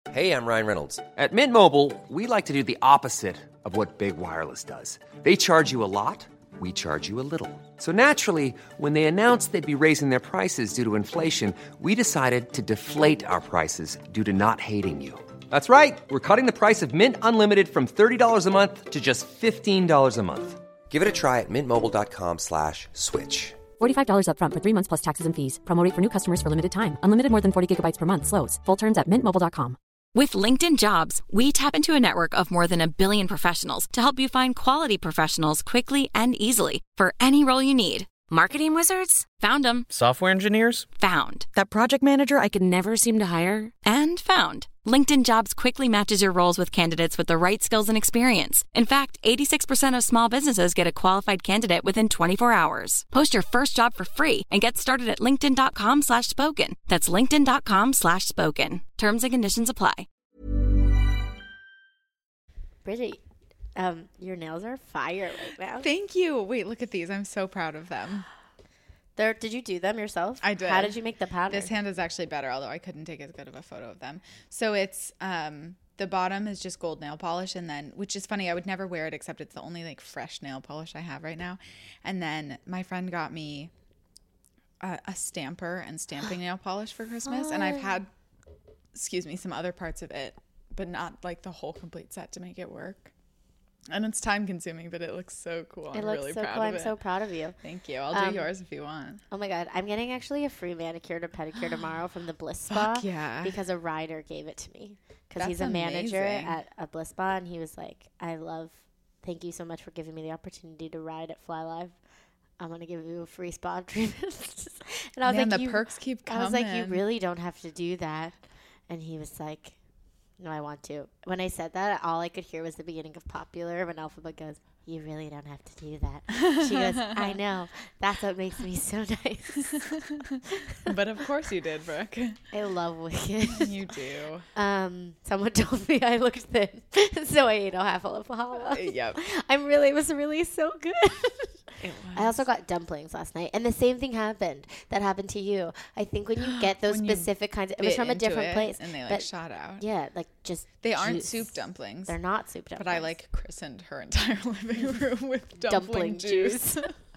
Hey, I'm Ryan Reynolds. At Mint Mobile, we like to do the opposite of what Big Wireless does. They charge you a lot, we charge you a little. So naturally, when they announced they'd be raising their prices due to inflation, we decided to deflate our prices due to not hating you. That's right. We're cutting the price of Mint Unlimited from $30 a month to just $15 a month. Give it a try at mintmobile.com/switch. $45 up front for 3 months plus taxes and fees. Promo rate for new customers for limited time. Unlimited more than 40 gigabytes per month. Slows full terms at mintmobile.com. With LinkedIn Jobs, we tap into a network of more than 1 billion professionals to help you find quality professionals quickly and easily for any role you need. Marketing wizards? Found them. Software engineers? Found. That project manager I could never seem to hire? And found. LinkedIn Jobs quickly matches your roles with candidates with the right skills and experience. In fact, 86% of small businesses get a qualified candidate within 24 hours. Post your first job for free and get started at linkedin.com/spoken. That's linkedin.com/spoken. Terms and conditions apply. Bridget, your nails are fire right now. Thank you. Wait, look at these. I'm so proud of them. Did you do them yourself? I did. How did you make the pattern? This hand is actually better, although I couldn't take as good of a photo of them. So it's the bottom is just gold nail polish, and then, which is funny, I would never wear it except it's the only like fresh nail polish I have right now. And then my friend got me a stamper and stamping nail polish for Christmas, and I've had, some other parts of it, but not like the whole complete set to make it work. And it's time consuming, but it looks so cool. I'm really proud of it. I'm so proud of you. Thank you. I'll do yours if you want. Oh my God. I'm getting actually a free manicure to pedicure tomorrow from the Bliss Spa. Fuck yeah. Because a rider gave it to me. Because he's a manager at a Bliss Spa, and he was like, thank you so much for giving me the opportunity to ride at Fly Live. I'm going to give you a free spa treatment. And I was the perks keep coming. I was like, you really don't have to do that. And he was like, no, I want to. When I said that, all I could hear was the beginning of Popular when Alphabet goes, you really don't have to do that. She goes, I know. That's what makes me so nice. But of course you did, Brooke. I love Wicked. You do. Someone told me I looked thin, so I ate a half of Hala. Yep. It was really so good. I also got dumplings last night, and the same thing happened. That happened to you. I think when you get those specific kinds, it was from a different place, and they shot out. Yeah, like just they aren't soup dumplings. They're not soup dumplings. But I christened her entire living room with dumpling juice.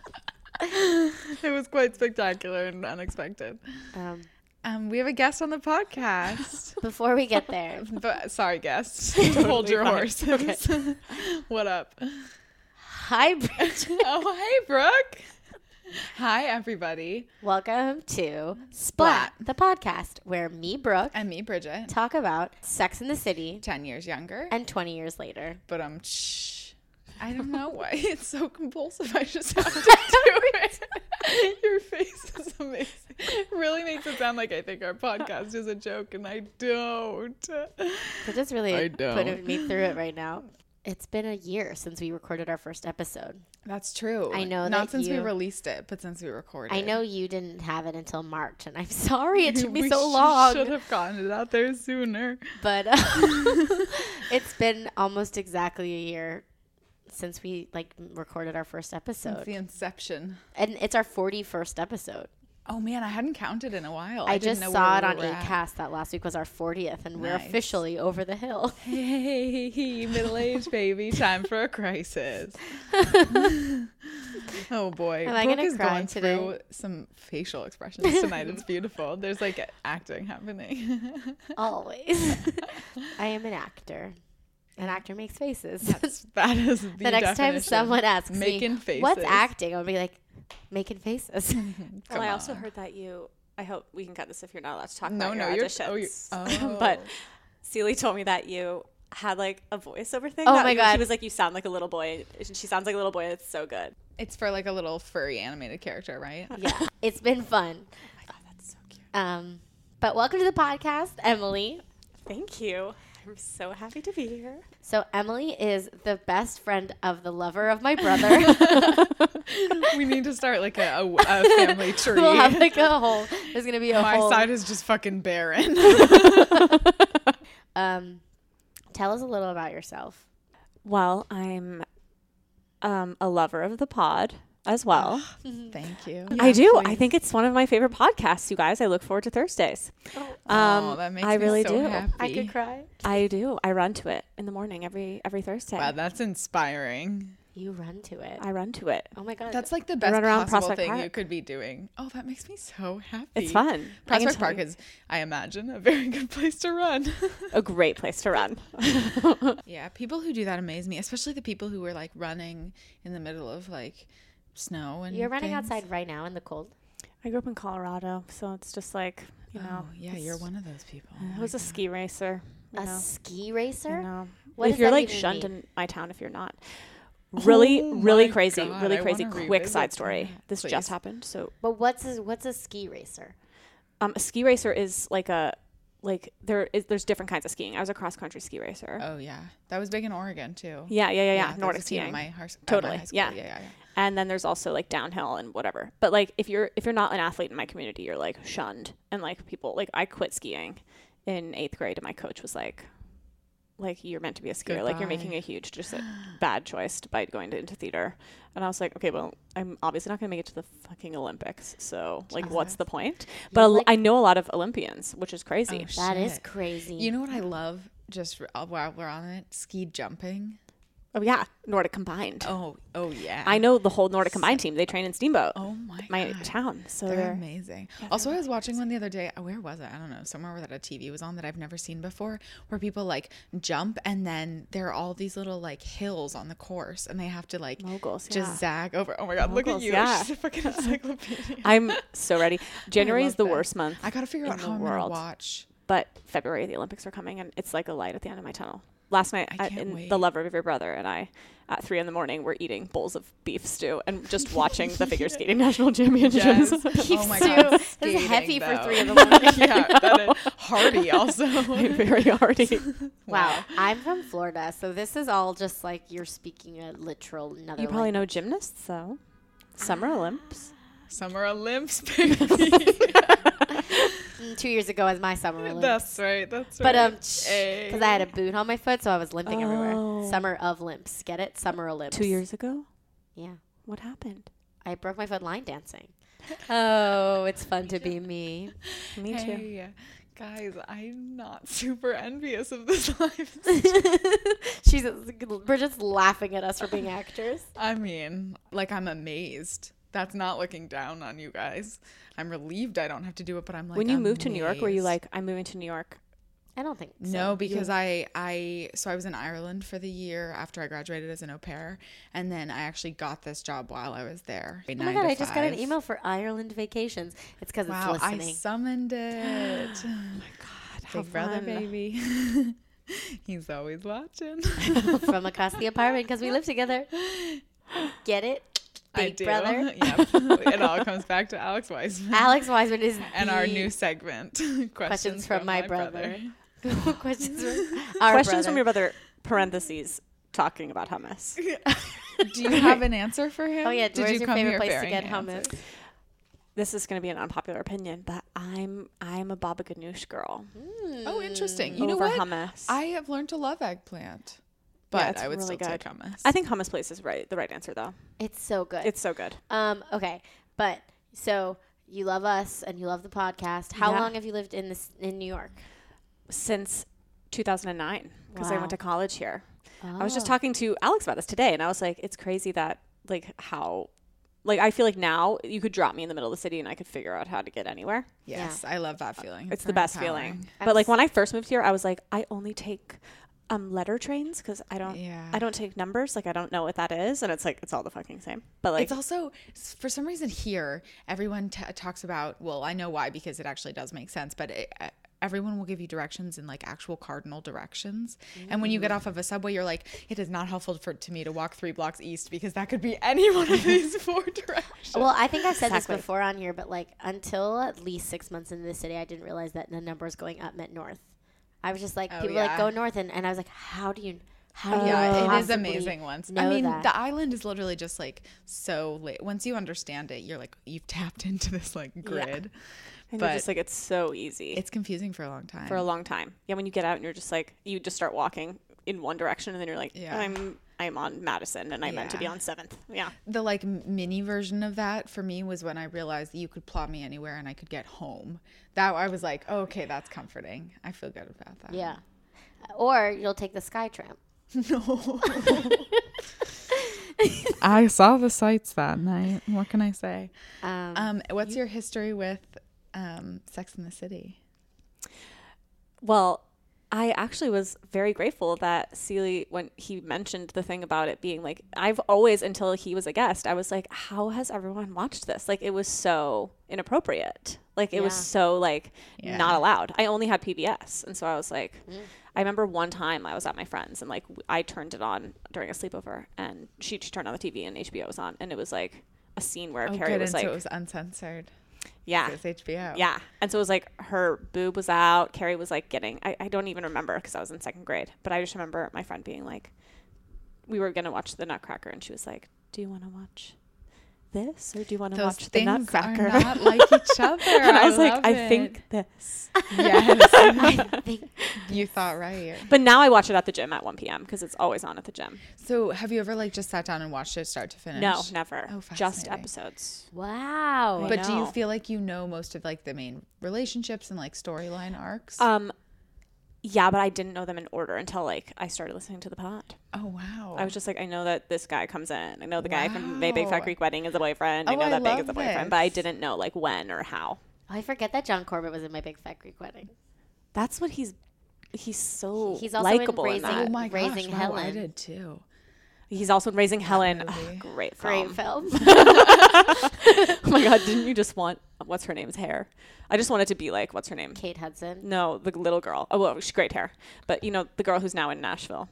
It was quite spectacular and unexpected. We have a guest on the podcast. Before we get there, sorry, guest. Hold your horses. Okay. What up? Hi, Bridget. Oh, hey, Brooke. Hi, everybody. Welcome to Splat, the podcast where me, Brooke, and me, Bridget, talk about Sex in the City 10 years younger and 20 years later. But I don't know why it's so compulsive. I just have to do it. Your face is amazing. It really makes it sound like I think our podcast is a joke, and I don't. It just really putting me through it right now. It's been a year since we recorded our first episode. That's true. I know. Not since we released it, but since we recorded. I know you didn't have it until March, and I'm sorry it took me so long. We should have gotten it out there sooner. But it's been almost exactly a year since we recorded our first episode. Since the inception. And it's our 41st episode. Oh man, I hadn't counted in a while. I just saw it on Acast that last week was our 40th, and we're officially over the hill. Hey, middle-aged baby, time for a crisis. Oh boy, am I gonna cry going today? Through some facial expressions tonight. It's beautiful. There's acting happening. Always. I am an actor. An actor makes faces. That is the next time someone asks making me, faces. What's acting? I'll be like, making faces. Well, I also heard that I hope we can cut this if you're not allowed to talk about your you're auditions. But Celie told me that you had a voiceover thing. Oh my God. She was like, you sound like a little boy. She sounds like a little boy. It's so good. It's for a little furry animated character, right? Yeah. It's been fun. Oh my God, that's so cute. But welcome to the podcast, Emily. Thank you. I'm so happy to be here. So Emily is the best friend of the lover of my brother. We need to start a family tree. We'll have a whole. There's gonna be My side is just fucking barren. Tell us a little about yourself. Well, I'm a lover of the pod. as well. Thank you. I do. I think it's one of my favorite podcasts, you guys. I look forward to Thursdays. That makes I me really so do. happy. I could cry. I do. I run to it in the morning every Thursday. Wow, that's inspiring. You run to it. I run to it. Oh my God. That's like the best run around possible Prospect thing Park. you could be doing. Oh, that makes me so happy. It's fun. Prospect Park is, I imagine, a very good place to run. A great place to run. Yeah, people who do that amaze me, especially the people who are like running in the middle of like snow and You're running things. outside right now in the cold. I grew up in Colorado, so it's just like, you know. Oh, yeah, you're one of those people. I was a ski racer. A ski racer? You know. What If does you're that like even shunned mean? in my town, if you're not. Really my crazy, God, really I crazy wanna quick revisit side story. that, This please. just happened. So But what's a ski racer? a ski racer is like there's different kinds of skiing. I was a cross country ski racer. Oh yeah, that was big in Oregon too. Yeah. there Nordic was a team at skiing. my high Totally. school. Yeah. Yeah. And then there's also like downhill and whatever. But like if you're not an athlete in my community, you're like shunned. And like people, like I quit skiing in 8th grade and my coach was like you're meant to be a skier. Like you're making a huge, just a bad choice by going into theater. And I was like, okay, well, I'm obviously not going to make it to the fucking Olympics. So like, what's the point? But I know a lot of Olympians, which is crazy. That is Shit. crazy. You know what I love? Just while we're on it, ski jumping. Oh yeah, Nordic Combined. Oh yeah. I know the whole Nordic Combined team. They train in Steamboat. Oh my God. town. So They're amazing. Also, I was watching one the other day. Where was it? I don't know. Somewhere that a TV was on that I've never seen before, where people like jump and then there are all these little like hills on the course, and they have to like Moguls, just yeah. zag over. Oh my God! Look at Moguls, you. yeah. She's a fucking encyclopedia. I'm so ready. January I is love the that. worst month. I gotta figure in out the how I'm world. gonna watch. But February, the Olympics are coming, and it's like a light at the end of my tunnel. Last night, I can't wait. the lover of your brother and I, at 3 a.m, were eating bowls of beef stew and just watching the figure skating national championships. Yes. Oh my God. This is Skating, heavy for though. 3 in the morning. Yeah, that is hardy also. Very hardy. Wow. I'm from Florida, so this is all just like you're speaking a literal another You probably know language. gymnasts, though. Summer Olymps. Summer Olymps, baby. 2 years ago was my summer Olympics. That's right. That's But right. because I had a boot on my foot, so I was limping Oh. everywhere. Summer of limps. Get it? Summer Olymps. 2 years ago? Yeah. What happened? I broke my foot line dancing. Oh, it's fun to be me. Me too. Hey, guys, I'm not super envious of this life. We're just laughing at us for being actors. I mean, like, I'm amazed. That's not looking down on you guys. I'm relieved I don't have to do it, but I'm like, When you moved to New York, were you amazed. like, I'm moving to New York? I don't think so. No, because I was in Ireland for the year after I graduated as an au pair, and then I actually got this job while I was there. Oh my God, I just got an email for Ireland vacations. It's because Wow, it's I listening. summoned it. Oh my God, how Big brother, fun. baby. He's always watching. From across the apartment because we live together. Get it? I Big do. Brother. Yep. It all comes back to Alex Wiseman. Alex Wiseman is and our the new segment. questions from my brother. questions from Questions from your brother, parentheses, talking about hummus. Do you have an answer for him? Oh yeah, Did where's you your come favorite here place to bearing get answers? hummus? This is going to be an unpopular opinion, but I'm a baba ganoush girl. Oh, interesting. You know Over what? hummus. I have learned to love eggplant, Yeah, but it's I would really still take good. hummus. I think hummus place is the right answer, though. It's so good. It's so good. Okay, but so you love us and you love the podcast. How Yeah. long have you lived in New York? Since 2009, because I Wow. went to college here. I was just talking to Alex about this today, and I was like, it's crazy that, like, how... Like, I feel like now you could drop me in the middle of the city and I could figure out how to get anywhere. Yes, I love that feeling. It's the very best feeling. empowering. But, like, when I first moved here, I was like, I only take letter trains because I don't take numbers. Like, I don't know what that is. And it's like, it's all the fucking same. But, like... It's also, for some reason here, everyone talks about, well, I know why, because it actually does make sense, but everyone will give you directions in like actual cardinal directions. And when you get off of a subway, you're like, it is not helpful to me to walk 3 blocks east because that could be any one of these 4 directions. Well, I think I've said Exactly. this before on here, but like until at least 6 months into the city, I didn't realize that the numbers going up meant north. I was just like, Oh, people were like yeah. go north, and I was like, how do you Yeah, it is possibly amazing once. know I mean, that? the island is literally just like so late. Once you understand it, you're like, you've tapped into this like grid. And But you're just like, it's so easy it's confusing for a long time. for a long time. Yeah, when you get out and you're just like, you just start walking in one direction and then you're like, Yeah. I'm on Madison and I meant to be on 7th. Yeah. The like mini version of that for me was when I realized that you could plot me anywhere and I could get home. That I was like, oh, okay, that's comforting. I feel good about that. Yeah. Or you'll take the SkyTram. No. I saw the sights that night. What can I say? What's your history with Sex and the City? Well, I actually was very grateful that Seeley, when he mentioned the thing about it being like, I've always, until he was a guest, I was like, how has everyone watched this? Like, it was so inappropriate. Like, it was so, like, not allowed. I only had PBS. And so I was like, I remember one time I was at my friend's and, like, I turned it on during a sleepover and she turned on the TV and HBO was on. And it was, like, a scene where Carrie was like. So it was uncensored. Yeah. It was HBO. Yeah. And so it was like her boob was out. Carrie was like getting, I don't even remember because I was in 2nd grade. But I just remember my friend being like, we were going to watch The Nutcracker. And she was like, do you want to watch this or do you want to watch The Nutcracker? Those things are not like each other. And I was like, love I it. think this. Yes. I think You thought right. But now I watch it at the gym at 1 p.m. because it's always on at the gym. So have you ever like just sat down and watched it start to finish? No, never. Oh, just fascinating. episodes. wow. But do you know. feel like you know most of like the main relationships and like storyline arcs? Yeah, but I didn't know them in order until like I started listening to the pod. Oh wow. I was just like, I know that this guy comes in. I know the guy from Big Fat Greek Wedding is the boyfriend. I Oh, know I that Big is love the boyfriend, but I this. didn't know like when or how. I forget that John Corbett was in My Big Fat Greek Wedding. That's what he's so He's also in likable in Raising- that. Oh my gosh, Raising wow, Helen. I did too. He's also in Raising Helen. movie. Great Great film. film. Oh my god, didn't you just want what's her name's hair? I just wanted to be like what's her name? Kate Hudson. No, the little girl. Oh well, she's great hair. But you know the girl who's now in Nashville.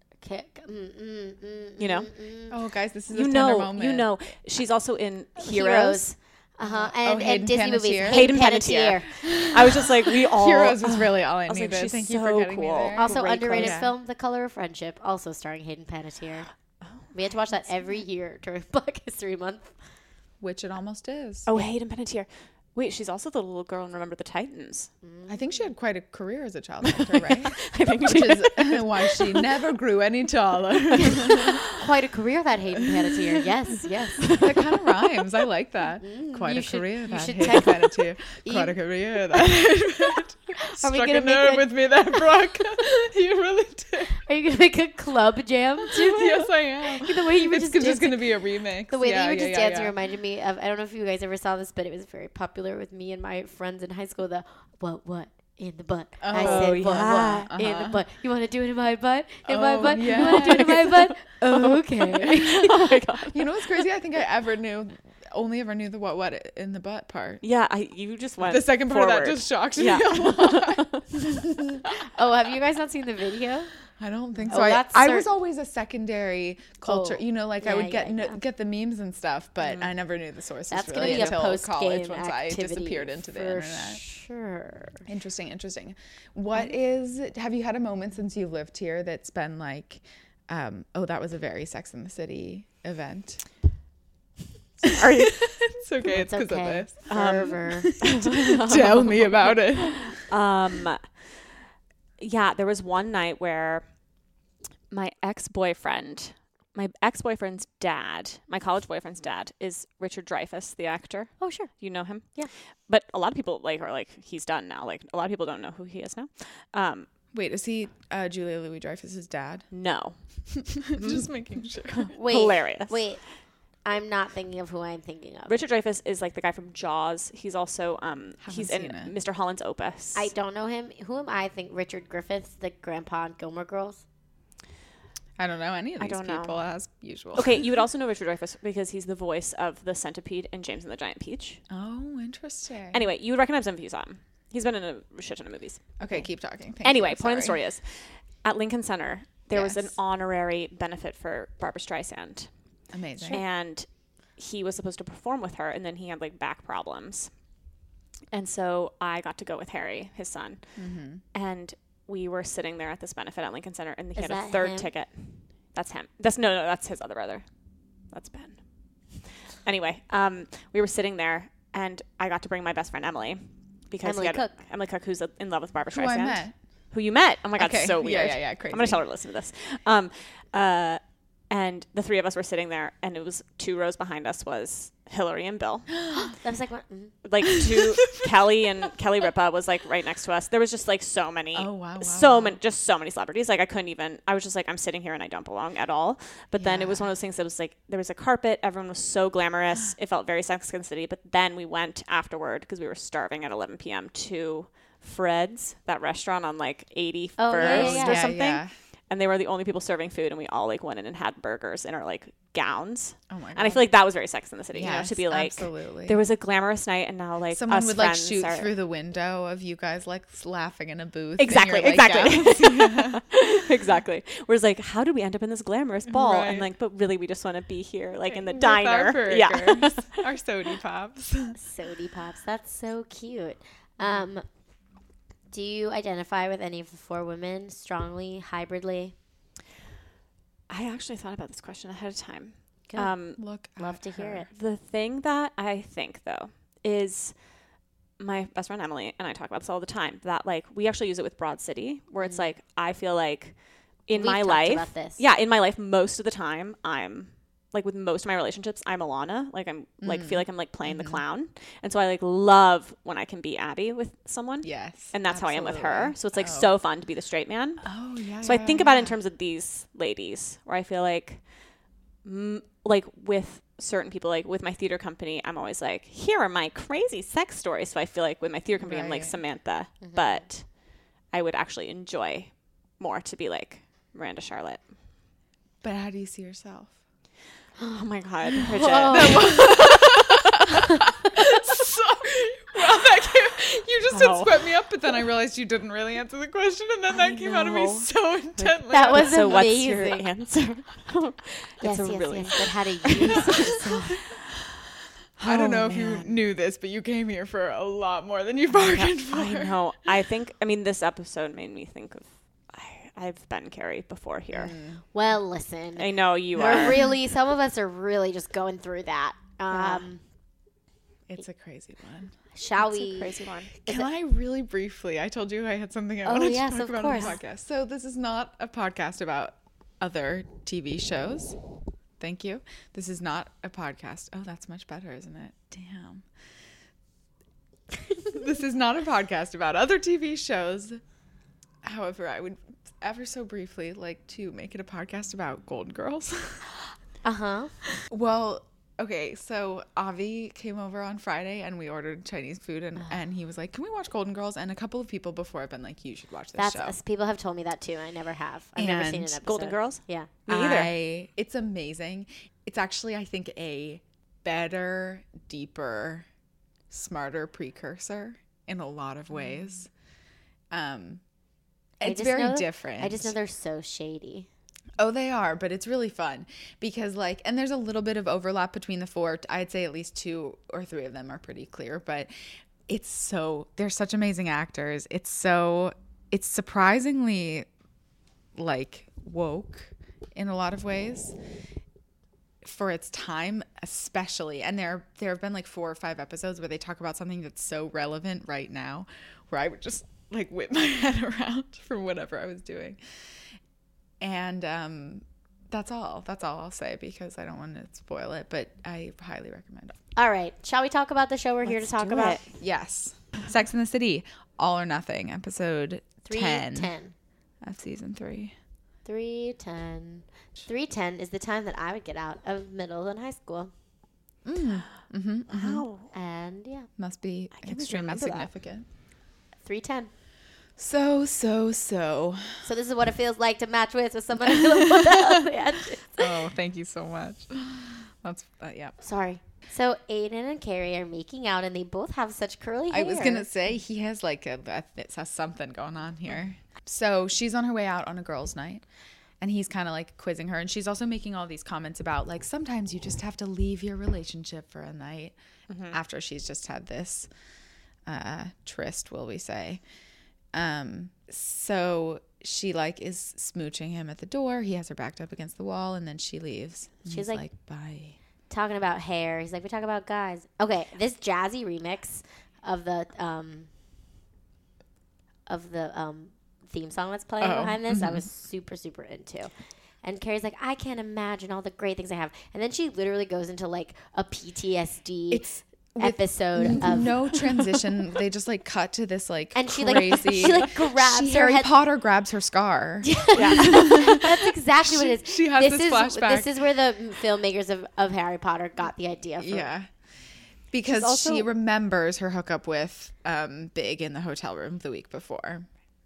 You know? Oh guys, this is a You tender know, moment. you know. She's also in Heroes. And Hayden Disney movies. Panettiere. Hayden Panettiere. I was just like, we all Heroes was really all I was like, needed. she's Thank you so for getting cool. me there. Also Great underrated clothes. film, The Color of Friendship, also starring Hayden Panettiere. We had to watch that every year during Black History Month. Which it almost is. Oh, Hayden Panettiere. Wait, she's also the little girl in Remember the Titans. I think she had quite a career as a child actor, right? I think Which is why she never grew any taller. Quite a career, that Hayden Panettiere. Yes, yes. That kind of rhymes. I like that. Quite you a should- career, you that should Hayden text- Panettiere. Quite a career, that Are we Struck gonna a nerve make with me there, Brooke. You really did. Are you gonna make a club jam too? Yes, I am. The way you were It's just just going to dancing, be a remix. the way that you were just dancing yeah. reminded me of, I don't know if you guys ever saw this, but it was very popular with me and my friends in high school. The what in the butt? I Oh, said yeah. what in the butt. You want to do it in my butt? In my Oh, butt? You want to do it in my butt? Okay. Oh my god. You know what's crazy? I think I only ever knew the what in the butt part. Yeah, you just went. The second part of forward. that just shocked me Yeah. a lot. Oh, have you guys not seen the video? I don't think so. Oh, I that's was always a secondary culture. Oh, You know, like I yeah, would get yeah, yeah. get the memes and stuff, but I never knew the sources That's gonna really be a until post-game college once I activity disappeared into the for internet. Sure. Interesting. What have you had a moment since you've lived here that's been like, oh, that was a very Sex and the City event? Are you? It's okay. It's because okay. of this. Fervor. Tell me about it. Yeah, there was one night where my ex-boyfriend's dad, my college boyfriend's dad, is Richard Dreyfuss, the actor. Oh, sure. You know him? Yeah. But a lot of people are like, he's done now. Like a lot of people don't know who he is now. Wait, is he Julia Louis-Dreyfus's dad? No. Just making sure. Wait. Hilarious. Wait. I'm not thinking of who I'm thinking of. Richard Dreyfuss is like the guy from Jaws. He's also he's in seen it. Mr. Holland's Opus. I don't know him. Who am I? Think Richard Griffiths, the grandpa on Gilmore Girls. I don't know any of I these don't know. people as usual. Okay, you would also know Richard Dreyfuss because he's the voice of the centipede in James and the Giant Peach. Oh, interesting. Anyway, you would recognize him if you saw him. He's been in a shit ton of movies. Okay, keep talking. Thank Anyway, you. point of the Sorry. story is, at Lincoln Center, there was an Yes. honorary benefit for Barbara Streisand. Amazing. And he was supposed to perform with her, and then he had like back problems. And so I got to go with Harry, his son. Mm-hmm. And we were sitting there at this benefit at Lincoln Center, and he Is had a that third him? ticket. That's him. No, that's his other brother. That's Ben. Anyway, we were sitting there, and I got to bring my best friend Emily, because Emily Cook. Emily Cook, who's in love with Barbara Who Streisand. I met. Who you met? Oh my god, Okay. so Yeah, weird. yeah, I'm crazy. gonna tell her to listen to this. And the three of us were sitting there, and it was 2 rows behind us was Hillary and Bill. That was like, what? Like Kelly Ripa was like right next to us. There was just like so many, just so many celebrities. Like I was just like, I'm sitting here and I don't belong at all. But then it was one of those things that was like, there was a carpet. Everyone was so glamorous. It felt very Sex and the City. But then we went afterward because we were starving at 11 p.m. to Fred's, that restaurant on like 81st or something. Yeah. And they were the only people serving food, and we all like went in and had burgers in our like gowns. Oh my God. And I feel like that was very Sex in the City, you know, to be like, absolutely. There was a glamorous night, and now like someone would like shoot through the window of you guys like laughing in a booth. Exactly. Exactly. Whereas like, how did we end up in this glamorous ball? Right. And like, but really, we just want to be here, like in the diner. Our burgers, our sody pops. Sody pops. That's so cute. Do you identify with any of the 4 women strongly, hybridly? I actually thought about this question ahead of time. Love to hear it. The thing that I think, though, is my best friend Emily and I talk about this all the time, that like we actually use it with Broad City, where it's like I feel like in my life, in my life, most of the time I'm like with most of my relationships, I'm Alana. Like I'm like feel like I'm like playing the clown, and so I like love when I can be Abby with someone. Yes, and that's how I am with her. So it's like so fun to be the straight man. Oh yeah. So I think about it in terms of these ladies, where I feel like with certain people, like with my theater company, I'm always like, here are my crazy sex stories. So I feel like with my theater company, I'm like Samantha, but I would actually enjoy more to be like Miranda Charlotte. But how do you see yourself? Oh my God, Bridget. Sorry. Well, you just had swept me up, but then I realized you didn't really answer the question, and then that came out of me so intently. That was so amazing. What's your answer? Yes. But how do you use yourself? I don't know if you knew this, but you came here for a lot more than you bargained for. I know. This episode made me think of I've been Carrie before here. Well, listen. I know you are. Really, some of us are really just going through that. It's a crazy one. It's a crazy one. Can I really briefly? I told you I had something I wanted to talk about on the podcast. So this is not a podcast about other TV shows. Thank you. This is not a podcast. Oh, that's much better, isn't it? Damn. This is not a podcast about other TV shows. However, I would ever so briefly like to make it a podcast about Golden Girls. Well, okay, so Avi came over on Friday and we ordered Chinese food, and he was like, can we watch Golden Girls? And a couple of people before have been like, you should watch this show. People have told me that too. I never have. I've never seen an episode. Golden Girls? Yeah. Me either. It's amazing. It's actually, I think, a better, deeper, smarter precursor in a lot of ways. It's very different. I just know they're so shady. Oh, they are, but it's really fun because and there's a little bit of overlap between the 4. I'd say at least 2 or 3 of them are pretty clear, but they're such amazing actors. It's surprisingly woke in a lot of ways for its time, especially. And there have been 4 or 5 episodes where they talk about something that's so relevant right now, where I would just whip my head around from whatever I was doing. And that's all I'll say because I don't want to spoil it, but I highly recommend it. All right. Shall we talk about the show we're here to talk about? Yes. Sex and the City, All or Nothing, episode 10 of season 3. 3:10. 3:10 is the time that I would get out of middle and high school. Wow. And yeah. Must be extremely significant. 3:10. So this is what it feels like to match with someone who put that on the edges. Oh, thank you so much. That's yeah. Sorry. So Aiden and Carrie are making out, and they both have such curly hair. I was gonna say he has it has something going on here. So she's on her way out on a girls' night, and he's kind of quizzing her, and she's also making all these comments about sometimes you just have to leave your relationship for a night after she's just had this tryst, will we say. So she is smooching him at the door. He has her backed up against the wall, and then she leaves. And she's like, bye. Talking about hair. He's like, we talk about guys. Okay, this jazzy remix of the theme song that's playing behind this, I was super, super into. And Carrie's like, I can't imagine all the great things I have. And then she literally goes into like a PTSD episode of no transition. They just like cut to this like and she crazy. like grabs her Harry head. Potter grabs her scar. That's exactly what it is. She has this flashback. This is where the filmmakers of Harry Potter got the idea from. Yeah. Because she remembers her hookup with Big in the hotel room the week before.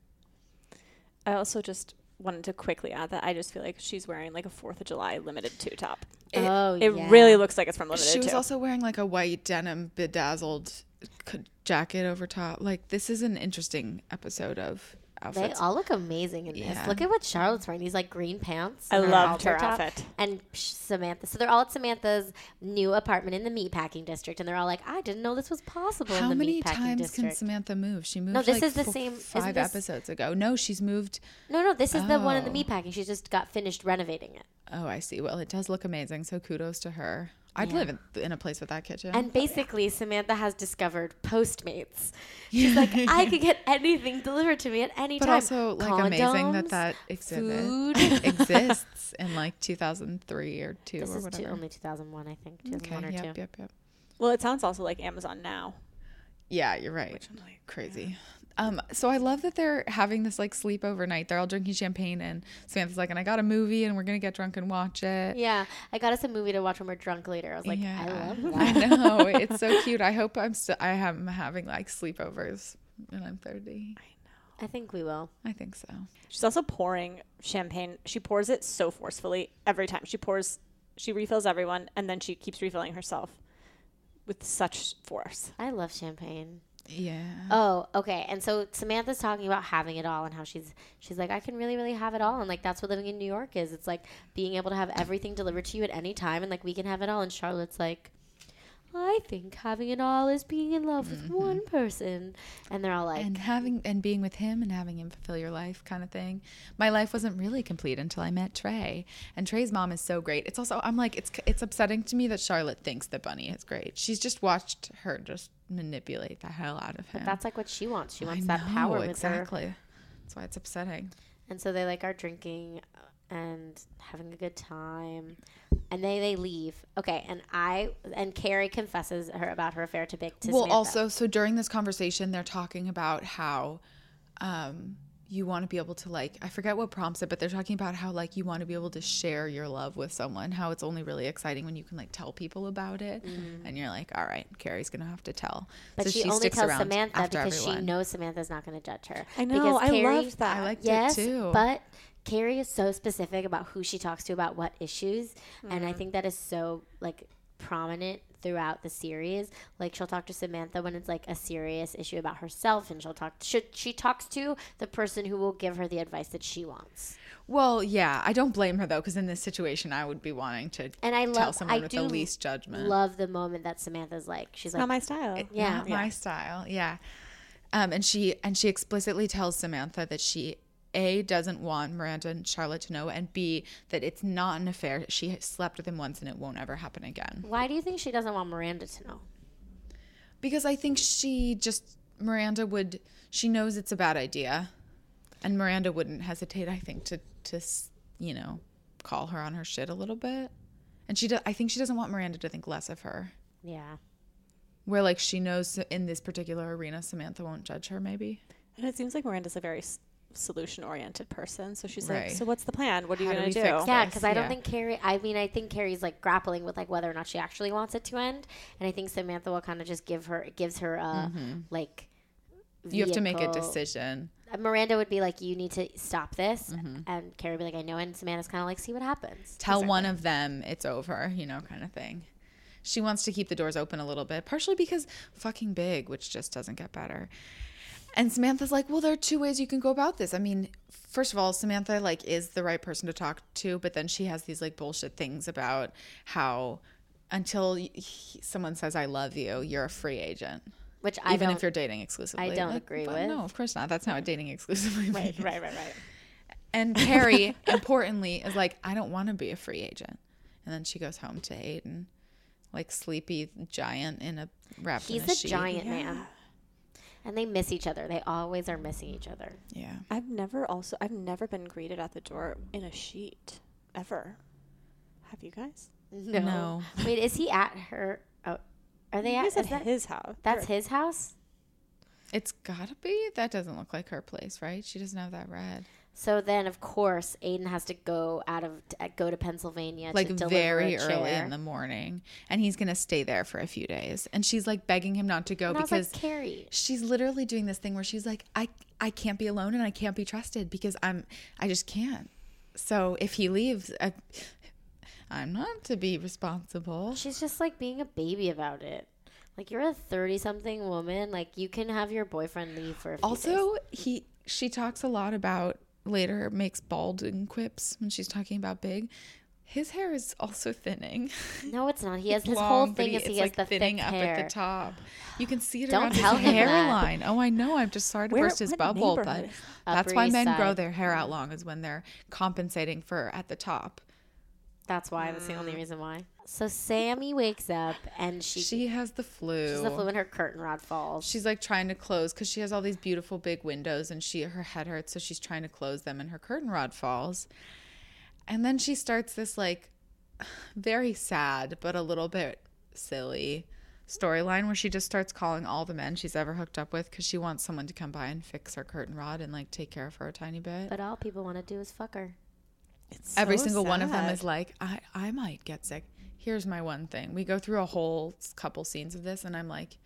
I also just wanted to quickly add that I just feel like she's wearing like a 4th of July limited 2 top. It really looks like it's from limited 2. She was also wearing like a white denim bedazzled jacket over top. Like, this is an interesting episode of outfits. They all look amazing in this. Look at what Charlotte's wearing. These like green pants. I loved her top. outfit. And Samantha. So they're all at Samantha's new apartment in the meatpacking district, and they're all like, "I didn't know this was possible." How in the many meatpacking times district. can Samantha move? She moved. No, this like is the same. 5 episodes ago. No, she's moved. No, this is the one in the Oh. meatpacking. She just got finished renovating it. Oh, I see. Well, it does look amazing. So kudos to her. I'd live in a place with that kitchen. And basically, Samantha has discovered Postmates. She's like, I could get anything delivered to me at any but time. also like amazing that exhibit food. exists in like 2003 or 2 This or is whatever. only 2001, I think. 2001 Okay. or 2. Yep. Well, it sounds also like Amazon Now. Yeah, you're right. Which I'm like, crazy. So I love that they're having this like sleepover night. They're all drinking champagne, and Samantha's like, and I got a movie, and we're gonna get drunk and watch it. Yeah, I got us a movie to watch when we're drunk later. I was like, I love that. I know, it's so cute. I hope I am having like sleepovers when I'm 30. I think we will. I think so. She's also pouring champagne. She pours it so forcefully every time. She refills everyone, and then she keeps refilling herself with such force. I love champagne. Yeah. Oh, okay. And so Samantha's talking about having it all and how she's like, I can really, really have it all. And like, that's what living in New York is. It's like being able to have everything delivered to you at any time. And like, we can have it all. And Charlotte's like, I think having it all is being in love with one person. And they're all like, and being with him and having him fulfill your life kind of thing. My life wasn't really complete until I met Trey. And Trey's mom is so great. It's also, I'm like, it's upsetting to me that Charlotte thinks that Bunny is great. She's just watched her just manipulate the hell out of him. but that's like what she wants. She wants I that power know, with her. exactly. That's why it's upsetting. And so they like are drinking and having a good time. And they leave. Okay, and Carrie confesses about her affair to Big to Well, Samantha. also, so during this conversation, they're talking about how you want to be able to, like, I forget what prompts it, but they're talking about how, like, you want to be able to share your love with someone, how it's only really exciting when you can, like, tell people about it. And you're like, all right, Carrie's going to have to tell. But so she only sticks tells around Samantha after because everyone. she knows Samantha's not going to judge her. I know. Because I Carrie, loved that. I liked yes, it too. but Carrie is so specific about who she talks to about what issues, and I think that is so like prominent throughout the series. Like she'll talk to Samantha when it's like a serious issue about herself, and she talks to the person who will give her the advice that she wants. Well, yeah, I don't blame her, though, because in this situation, I would be wanting to tell someone with the least judgment. Love the moment that Samantha's like, she's Not my style. yeah. Not my style, yeah. And she explicitly tells Samantha that she doesn't want Miranda and Charlotte to know, and B, that it's not an affair. She slept with him once and it won't ever happen again. Why do you think she doesn't want Miranda to know? Because I think she knows it's a bad idea, and Miranda wouldn't hesitate, I think, to call her on her shit a little bit. And I think she doesn't want Miranda to think less of her. Yeah. Where, like, she knows in this particular arena, Samantha won't judge her, maybe. And it seems like Miranda's a very solution-oriented person. So she's Right. like, so what's the plan? What are you How do going to we do? fix Yeah, this? because I don't Yeah. think Carrie, I think Carrie's like grappling with like whether or not she actually wants it to end. And I think Samantha will kind of just gives her a like You have to make a vehicle. decision. Miranda would be like, you need to stop this. And Carrie would be like, I know. And Samantha's kind of like, see what happens. Tell one of them it's over, kind of thing. She wants to keep the doors open a little bit, partially because fucking Big, which just doesn't get better. And Samantha's like, well, there are 2 ways you can go about this. I mean, first of all, Samantha like is the right person to talk to, but then she has these like bullshit things about how until someone says I love you, you're a free agent. Which Even if you're dating exclusively. I don't agree with. No, of course not. That's not what dating exclusively means. Right. And Carrie, importantly, is like, I don't want to be a free agent. And then she goes home to Aiden, like sleepy giant wrapped in a sheet. He's a giant man. And they miss each other. They always are missing each other. Yeah. I've never been greeted at the door in a sheet. ever. Have you guys? No. Wait, is he at her? Oh, are they He's at? at his house. That's his house. It's gotta be. That doesn't look like her place, right? She doesn't have that red. So then, of course, Aiden has to go go to Pennsylvania Like to deliver very a early chair. in the morning, and he's gonna stay there for a few days. And she's like begging him not to go And I was because like, Carrie, she's literally doing this thing where she's like, I can't be alone and I can't be trusted because I just can't. So if he leaves, I'm not to be responsible. she's just like being a baby about it. Like, you're a 30-something woman. Like, you can have your boyfriend leave for a few days. Also, she talks a lot about, later makes balding quips when she's talking about Big. His hair is also thinning. No, it's not. He has It's his long, whole but thing is it's he has like the thinning thick up hair. at the top. You can see it Don't around his tell him that. hairline. Oh, I know. I'm just sorry to burst his what bubble, but neighborhood? that's Upper why East men grow Side. their hair out long, is when they're compensating for at the top. That's why. That's the only reason why. So Sammy wakes up and She has the flu. she's the flu and her curtain rod falls. She's like trying to close because she has all these beautiful big windows and her head hurts, so she's trying to close them and her curtain rod falls. And then she starts this like very sad but a little bit silly storyline where she just starts calling all the men she's ever hooked up with because she wants someone to come by and fix her curtain rod and like take care of her a tiny bit. But all people want to do is fuck her. It's Every so single one of them sad. is like, I might get sick. Here's my one thing. We go through a whole couple scenes of this and I'm like,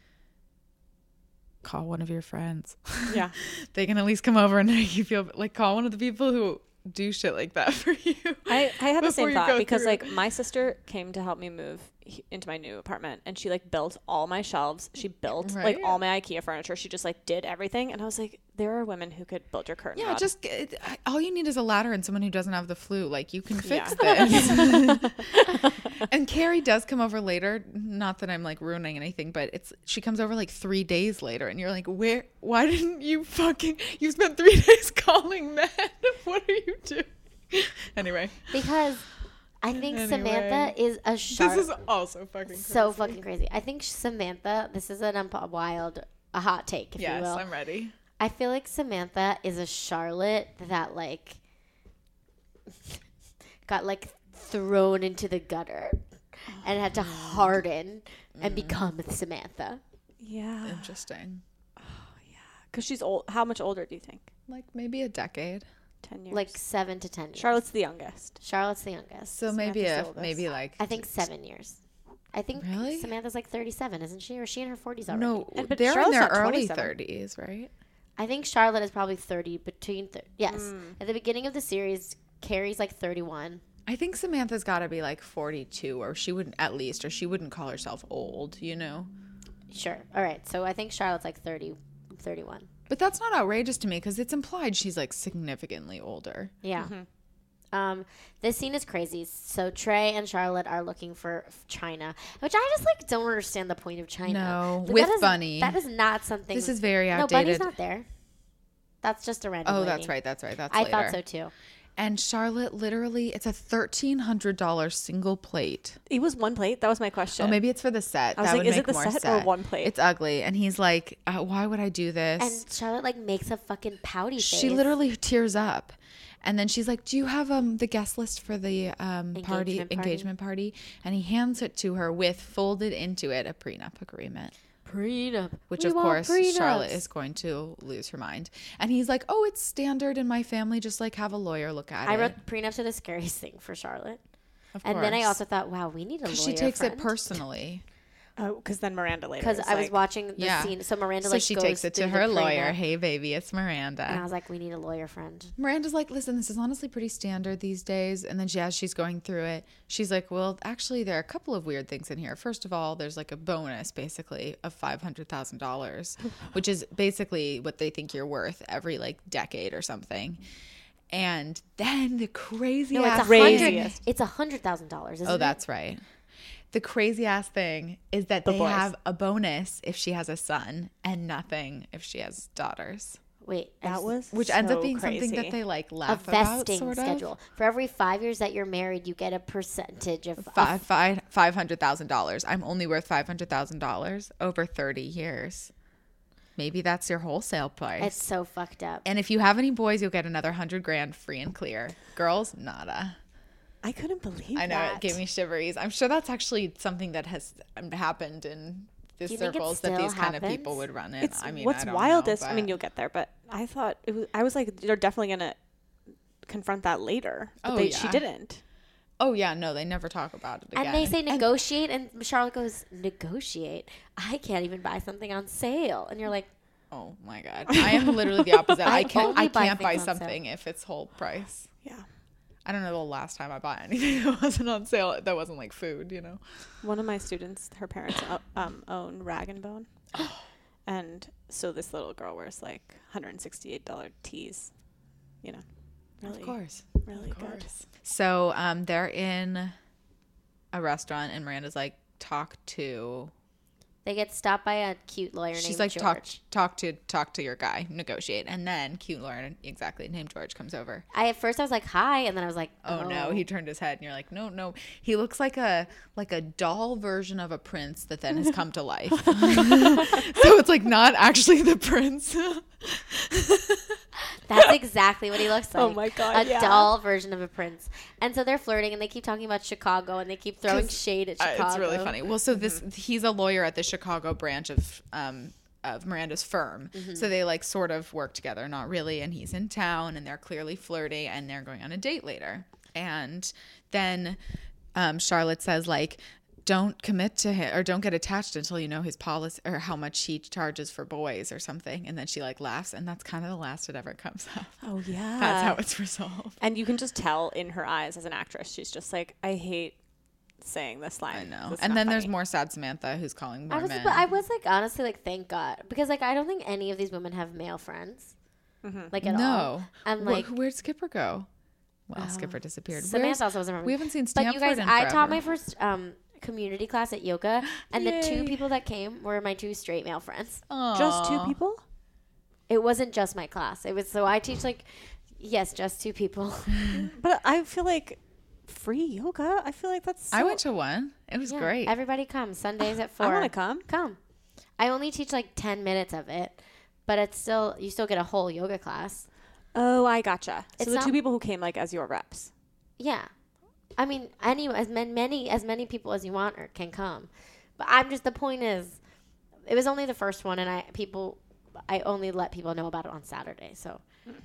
call one of your friends. Yeah. They can at least come over and make you feel like, call one of the people who do shit like that for you. I had the before same you thought go because through it. like my sister came to help me move into my new apartment and she like built all my shelves. She built like Right. all my IKEA furniture. She just like did everything. And I was like, there are women who could build your curtain Yeah, rod. just all you need is a ladder and someone who doesn't have the flu. Like, you can fix Yeah. this. And Carrie does come over later. Not that I'm like ruining anything, but she comes over like 3 days later, and you're like, why didn't you you spent 3 days calling men? What are you doing? Anyway, Because I think Anyway. Samantha is a this shark. is also fucking crazy. So fucking crazy. I think Samantha, this is a hot take, if you Yes, will. I'm ready. I feel like Samantha is a Charlotte that like got like thrown into the gutter and had to harden and become Samantha. yeah. Interesting. Because she's old. How much older do you think? Like maybe a decade. 10 years. Like 7 to 10 years. Charlotte's the youngest. Charlotte's the youngest. So Samantha's the maybe oldest. like I think 7 years. I think Really? Samantha's like 37, isn't she? Or is she in her 40s already? no, And- but they're in Charlotte's their not early 27. 30s, right? I think Charlotte is probably 30, yes. Hmm. At the beginning of the series, Carrie's like 31. I think Samantha's got to be like 42, or she wouldn't call herself old, you know? Sure. All right. So I think Charlotte's like 30, 31. But that's not outrageous to me because it's implied she's like significantly older. Yeah. This scene is crazy. So Trey and Charlotte are looking for China, which I just like don't understand the point of China. No, Like, with that is- Bunny. That is not something. This is very No, Bunny's outdated. not there. That's just a random. Oh, lady. that's right. That's I later. thought so too. And Charlotte, literally, it's a $1,300 single plate. It was one plate. That was my question. Oh, maybe it's for the set. I was That like, would is it make the more set or one plate? It's ugly. And he's like, why would I do this? And Charlotte like makes a fucking pouty face. She literally tears up. And then she's like, do you have the guest list for the engagement party? And he hands it to her with folded into it a prenup agreement. prenup, Which, We of want course, prenups. Charlotte is going to lose her mind. And he's like, oh, it's standard in my family. Just like have a lawyer look at it. I wrote prenups are the scariest thing for Charlotte. Of And then I course. also thought, wow, we need a lawyer. She takes it friend. personally. Oh, because then Miranda later. Because is I was like, watching the Yeah. scene. So Miranda So like she goes takes it to through her the lawyer. prenup, Hey, baby, it's Miranda. and I was like, we need a lawyer friend. Miranda's like, listen, this is honestly pretty standard these days. And then as she's going through it, she's like, well, actually, there are a couple of weird things in here. First of all, there's like a bonus, basically, of $500,000, which is basically what they think you're worth every like decade or something. And then the crazy No, ass Craziest. It's $100,000. Isn't Oh, it? that's right. The crazy ass thing is that they boys. have a bonus if she has a son and nothing if she has daughters. Wait, That was Which ends up so being crazy. something that they like a laugh about, vesting sort of. schedule. For every 5 years that you're married, you get a percentage of $500,000. I'm only worth $500,000 over 30 years. Maybe that's your wholesale price. It's so fucked up. And if you have any boys, you'll get another $100,000 free and clear. Girls, nada. I couldn't believe I know, that. it gave me shiveries. I'm sure that's actually something that has happened in these Do you think it circles, that these still kind of people happens? would run in. It's I mean, what's I don't wildest. know, I mean, but- you'll get there, but I thought I was like, they're definitely gonna confront that later. But Oh, she yeah. didn't. Oh yeah, no, they never talk about it again. And they say negotiate, and Charlotte goes, negotiate? I can't even buy something on sale. And you're like, oh my god, I am literally the opposite. I only can't buy buy things on sale. something if it's whole price. Yeah. I don't know the last time I bought anything that wasn't on sale. That wasn't like food, you know. One of my students, her parents own Rag and Bone, and so this little girl wears like $168 tees. You know, really, Of course. really good. So they're in a restaurant, and Miranda's like, talk to. they get stopped by a cute lawyer She's named like, George. talk to your guy, negotiate, and then cute lawyer, exactly, named George, comes over. At first I was like, hi, and then I was like, Oh no, he turned his head, and you're like, no. He looks like a doll version of a prince that then has come to life. So it's like not actually the prince. That's exactly what he looks like. Oh my God, a yeah. doll version of a prince. And so they're flirting, and they keep talking about Chicago, and they keep throwing shade at Chicago. It's really funny. Well, so he's a lawyer at the Chicago branch of Miranda's firm. So they like sort of work together, not really. And he's in town, and they're clearly flirty, and they're going on a date later. And then Charlotte says like, don't commit to him or don't get attached until you know his policy or how much he charges for boys or something. And then she like laughs, and that's kind of the last it ever comes up. Oh yeah. That's how it's resolved. And you can just tell in her eyes as an actress, she's just like, I hate saying this line. I know. This is And not then there's funny. more sad Samantha who's calling more men. I was like, honestly, like, thank God. Because, like, I don't think any of these women have male friends. Like, at all. No. And, like, Where'd Skipper go? Well, Skipper disappeared. Samantha also wasn't from. We haven't seen But Stanford you guys, in I forever. taught my first community class at yoga, and the two Yay. people that came were my two straight male friends. Just two people? It wasn't just my class. It was, so I teach, like, yes, just two people. But I feel like free yoga. I feel like that's. I went to one. It was Yeah, great. Everybody comes Sundays at 4. I want to come. Come. I only teach like 10 minutes of it, but it's still, you still get a whole yoga class. Oh, I gotcha. It's So the not- two people who came like as your reps. Yeah. I mean, as many people as you want can come. But I'm just, the point is, it was only the first one, and I only let people know about it on Saturday. So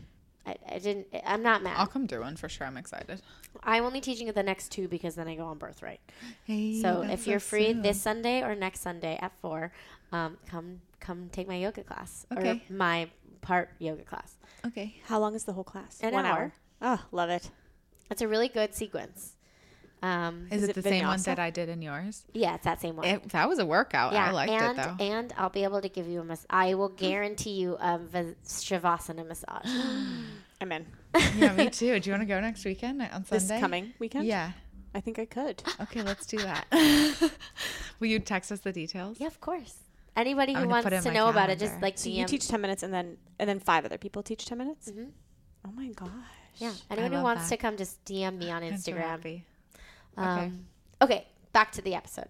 I'm not mad. I'll come do one for sure. I'm excited. I'm only teaching the next 2 because then I go on Birthright. Hey, So if you're free this Sunday or next Sunday at 4, come take my yoga class. Okay. Or my part yoga class. Okay. How long is the whole class? An 1 hour. Oh, love it. It's a really good sequence. Is it the same one vinyasa? that I did in yours? Yeah, it's that same one. That was a workout. I liked it though. And I'll be able to give you I will guarantee you a Shavasana massage. I'm in. Yeah, me too. Do you want to go next weekend on Sunday? This coming weekend? Yeah. I think I could. Okay, let's do that. Will you text us the details? Yeah, of course. Anybody I'm who gonna wants put it in to my know about it, just calendar. like So DM. you teach 10 minutes and then 5 other people teach 10 minutes? Mhm. Oh my gosh. Yeah, anyone who love wants that. to come, just DM me on I'm so Instagram. happy. Okay, back to the episode.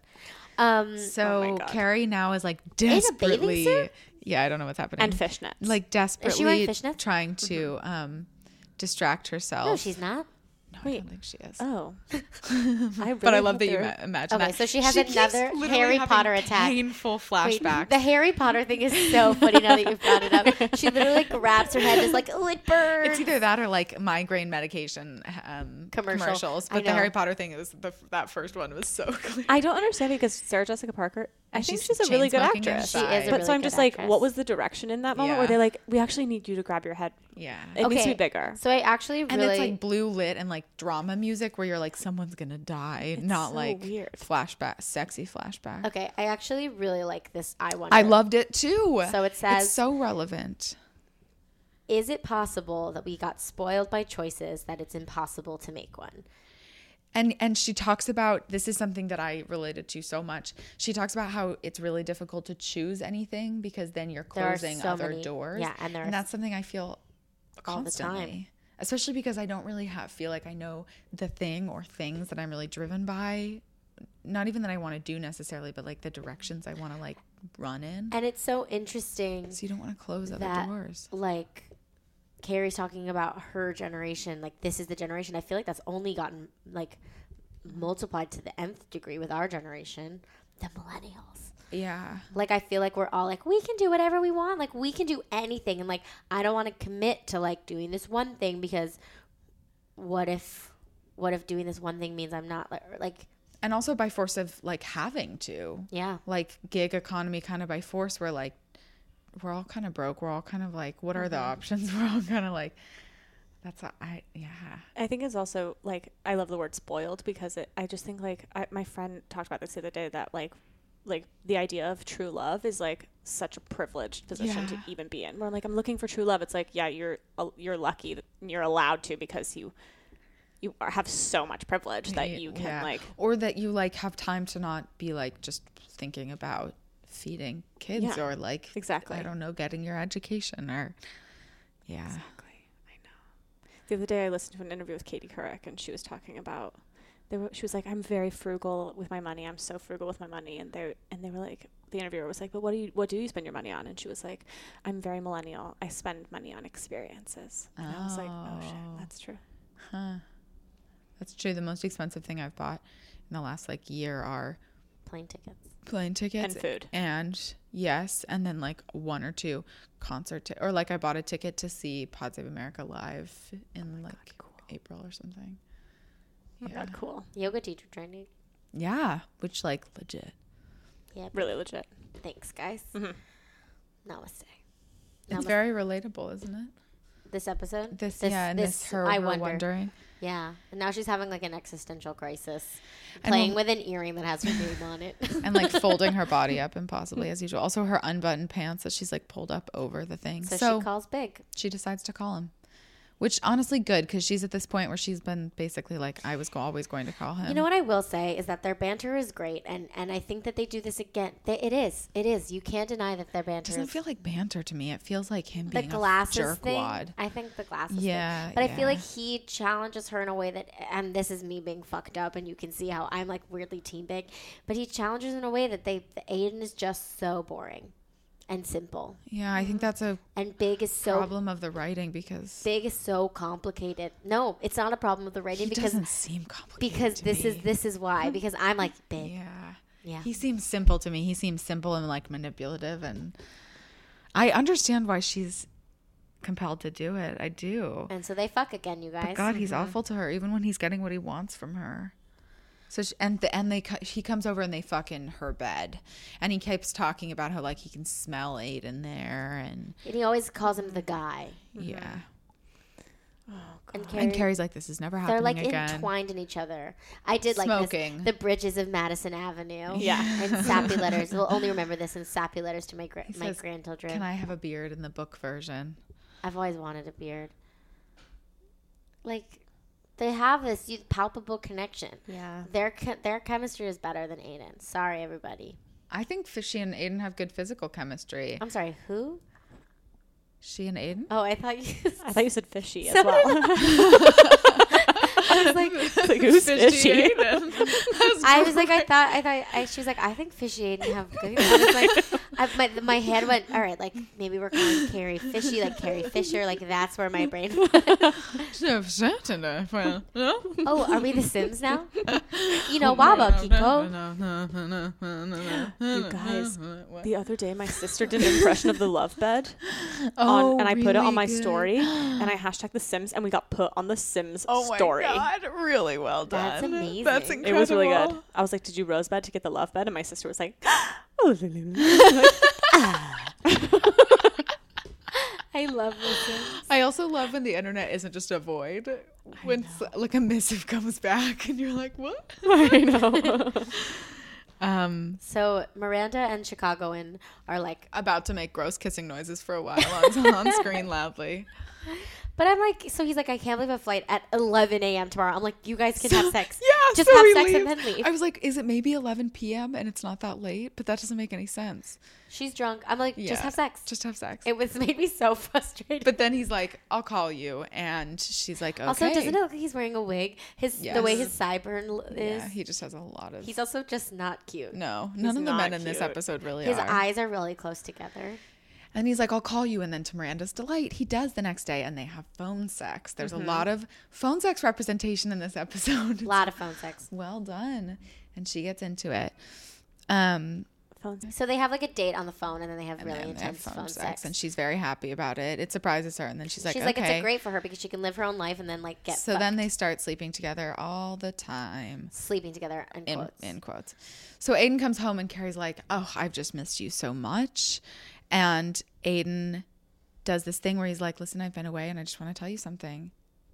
So God. Carrie now is like In a bathing desperately. suit? Yeah, I don't know what's happening. And fishnets. Like desperately wearing fishnets? trying to distract herself. No, she's not. No, I don't think she is. Oh. But I love that you imagine Okay, that. so she has keeps another literally Harry having Potter attack. Painful Wait, flashbacks. the Harry Potter thing is so funny now that you've brought it up. She literally grabs her head, just like, oh, it burns. It's either that or like migraine medication commercials. I But the know. Harry Potter thing is that first one was so clear. I don't understand because Sarah Jessica Parker, I And think she's she's a really good chain-smoking actress. inside. She is a But really so I'm good just like, actress. what was the direction in that moment where Yeah. they're like, we actually need you to grab your head. Yeah. It needs to be Okay, bigger. So I actually And really it's like blue lit and like drama music where you're like someone's gonna die, not so like weird. flashback, sexy flashback. okay. I actually really like this. I wonder. I loved it too. So it says- it's so relevant. Is it possible that we got spoiled by choices that it's impossible to make one? And she talks about, this is something that I related to so much. She talks about how it's really difficult to choose anything because then you're There are closing so other many- doors. yeah, and there are that's something I feel all the constantly. time. Especially because I don't really feel like I know the thing or things that I'm really driven by. Not even that I want to do necessarily, but like the directions I want to like run in. And it's so interesting So you don't want to close other that, doors. like, Carrie's talking about her generation, like this is the generation. I feel like that's only gotten like multiplied to the nth degree with our generation, the millennials. Yeah. Like, I feel like we're all like, we can do whatever we want. Like, we can do anything. And, like, I don't want to commit to, like, doing this one thing because what if doing this one thing means I'm not, like. And also by force of, like, having to. Yeah. Like, gig economy kind of by force where, like, we're all kind of broke. We're all kind of like, what are the options? We're all kind of like, I think it's also, like, I love the word spoiled because I just think, like, my friend talked about this the other day that, like the idea of true love is like such a privileged position to even be in. Where like I'm looking for true love, it's like you're lucky that you're allowed to because you have so much privilege that you can like, or that you like have time to not be like just thinking about feeding kids or like exactly, I don't know, getting your education or exactly. I know. The other day I listened to an interview with Katie Couric and she was talking about. She was like, I'm very frugal with my money. I'm so frugal with my money. And they were like, the interviewer was like, but what do you spend your money on? And she was like, I'm very millennial. I spend money on experiences. And I was like, oh shit, that's true. Huh. That's true. The most expensive thing I've bought in the last like year are plane tickets and food. And yes. And then like 1 or 2 concert or like I bought a ticket to see Pod Save America live in like April or something. Yeah, cool. Yoga teacher training. Yeah, which like legit. Yeah, really legit. Thanks, guys. Mm-hmm. Namaste. It's very relatable, isn't it? This episode. This her wondering. Yeah, and now she's having like an existential crisis, playing with an earring that has her name on it, and like folding her body up impossibly as usual. Also, her unbuttoned pants that she's like pulled up over the thing. So she calls Big. She decides to call him. Which honestly good because she's at this point where she's been basically like I was always going to call him. You know what I will say is that their banter is great, and I think that they do this again. It is. You can't deny that their banter doesn't feel like banter to me. It feels like him being the glasses a jerkwad. thing. I think the glasses thing. But I feel like he challenges her in a way that, and this is me being fucked up, and you can see how I'm like weirdly Team Big, but he challenges in a way that Aiden is just so boring. And simple. Yeah, I think that's and Big is so problem of the writing because Big is so complicated. No, it's not a problem of the writing because doesn't seem complicated. Because this is why. Because I'm like Big. Yeah. He seems simple to me. He seems simple and like manipulative, and I understand why she's compelled to do it. I do. And so they fuck again, you guys. But God, he's awful to her, even when he's getting what he wants from her. So he comes over and they fuck in her bed, and he keeps talking about how like he can smell Aiden there, and he always calls him the guy. Yeah. Oh, God. And Carrie's like, this is never happening again. They're like entwined in each other. I did like smoking. The bridges of Madison Avenue. Yeah. And sappy letters. We'll only remember this in sappy letters to my grandchildren. Can I have a beard in the book version? I've always wanted a beard. Like. They have this palpable connection. Yeah. Their chemistry is better than Aiden. Sorry, everybody. I think she and Aiden have good physical chemistry. I'm sorry, who? She and Aiden? Oh, I thought you said fishy as well. I was like who's fishy? I was like, she was like, I think Fishy Aiden have good. I was like, my head went, all right, like maybe we're calling Carrie Fishy, like Carrie Fisher, like that's where my brain went. Oh, are we the Sims now? You know, Waba Kiko. You guys, the other day my sister did an impression of the love bed, and I put it on my story, and I hashtagged the Sims, and we got put on the Sims story. Oh my God, really well done. That's amazing. That's incredible. It was really good. I was like, did you rosebud to get the love bed? And my sister was like, oh. I love this. I also love when the internet isn't just a void. When like a missive comes back and you're like, what? I know. So Miranda and Chicagoan are like about to make gross kissing noises for a while on screen loudly. But I'm like, so he's like, I can't leave a flight at 11 a.m. tomorrow. I'm like, you guys can have sex. Yeah, just so have we sex leave. and then leave. I was like, is it maybe 11 p.m. and it's not that late? But that doesn't make any sense. She's drunk. I'm like, just have sex. Just have sex. It made me so frustrated. But then he's like, I'll call you. And she's like, okay. Also, doesn't it look like he's wearing a wig? The way his sideburn is. Yeah, he just has a lot of. He's also just not cute. No, none of the men in this episode really His are. eyes are really close together. And he's like, I'll call you. And then to Miranda's delight, he does the next day, and they have phone sex. There's a lot of phone sex representation in this episode. A lot of phone sex. Well done. And she gets into it. So they have like a date on the phone, and then they have And really then they have intense phone sex. and she's very happy about it. It surprises her, and then she's like, She's like, it's great for her because she can live her own life and then like get So then they start sleeping together all the time. sleeping together in quotes. In quotes. So Aiden comes home, and Carrie's like, oh, I've just missed you so much. And Aiden does this thing where he's like, listen, I've been away, and I just want to tell you something.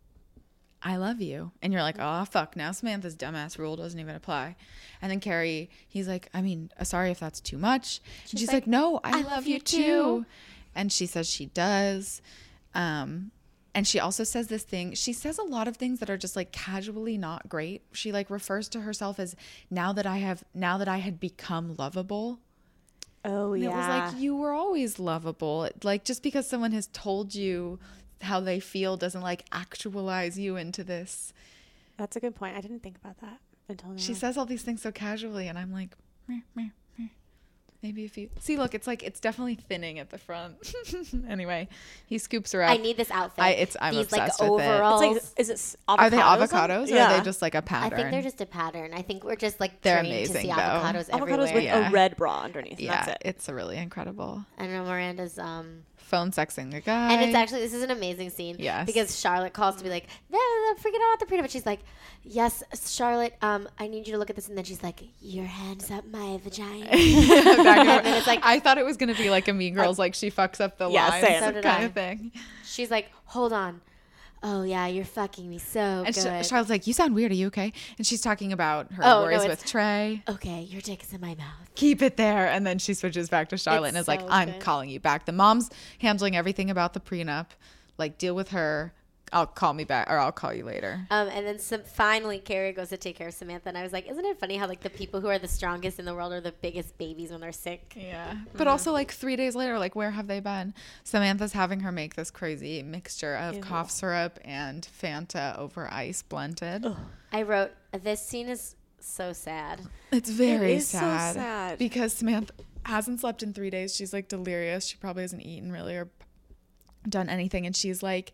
I love you. And you're like, oh, fuck. Now Samantha's dumbass rule doesn't even apply. And then Carrie, he's like, I mean, sorry if that's too much. And she's like, no, I love you too. And she says she does. And she also says this thing. She says a lot of things that are just like casually not great. She like refers to herself as now that I had become lovable. Oh, And yeah. it was like, you were always lovable. Like just because someone has told you how they feel doesn't like actualize you into this. That's a good point. I didn't think about that until now. She says all these things so casually, and I'm like, meh, meh, meh. Maybe if you see, look, it's like it's definitely thinning at the front. Anyway, he scoops her up. I need this outfit. I'm These obsessed like with it. overalls. It's like, is it avocados? Are they avocados, or are they just like a I pattern? think they're just a pattern. I think we're just like They're trained to amazing, see though. avocados everywhere. Avocados with Yeah. a red bra underneath. And yeah, that's it. it's a really incredible. I know Miranda's Phone sexing the guy. and it's actually this is an amazing scene. Yes. Because Charlotte calls to be like, no, forget about the prenup. But she's like, yes, Charlotte, I need you to look at this. And then she's like, your hands up my vagina. And then it's like, I thought it was gonna be like a Mean Girls, like she fucks up the lines same. So did kind I. of thing. she's like, hold on. Oh yeah, you're fucking me so And good. Charlotte's like, you sound weird. Are you okay? And she's talking about her Oh, no, worries it's- with Trey. Okay, your dick is in my mouth. Keep it there. And then she switches back to Charlotte and is like, so I'm good. calling you back. The mom's handling everything about the prenup. Like, deal with her. I'll call me back, or I'll call you later. And then finally Carrie goes to take care of Samantha. And I was like, isn't it funny how like the people who are the strongest in the world are the biggest babies when they're sick? Yeah. But also, like, 3 days later, like, where have they been? Samantha's having her make this crazy mixture of cough syrup and Fanta over ice blended. I wrote, this scene is so sad. It's very is so sad. sad. Because Samantha hasn't slept in 3 days. She's, like, delirious. She probably hasn't eaten really or done anything. And she's like,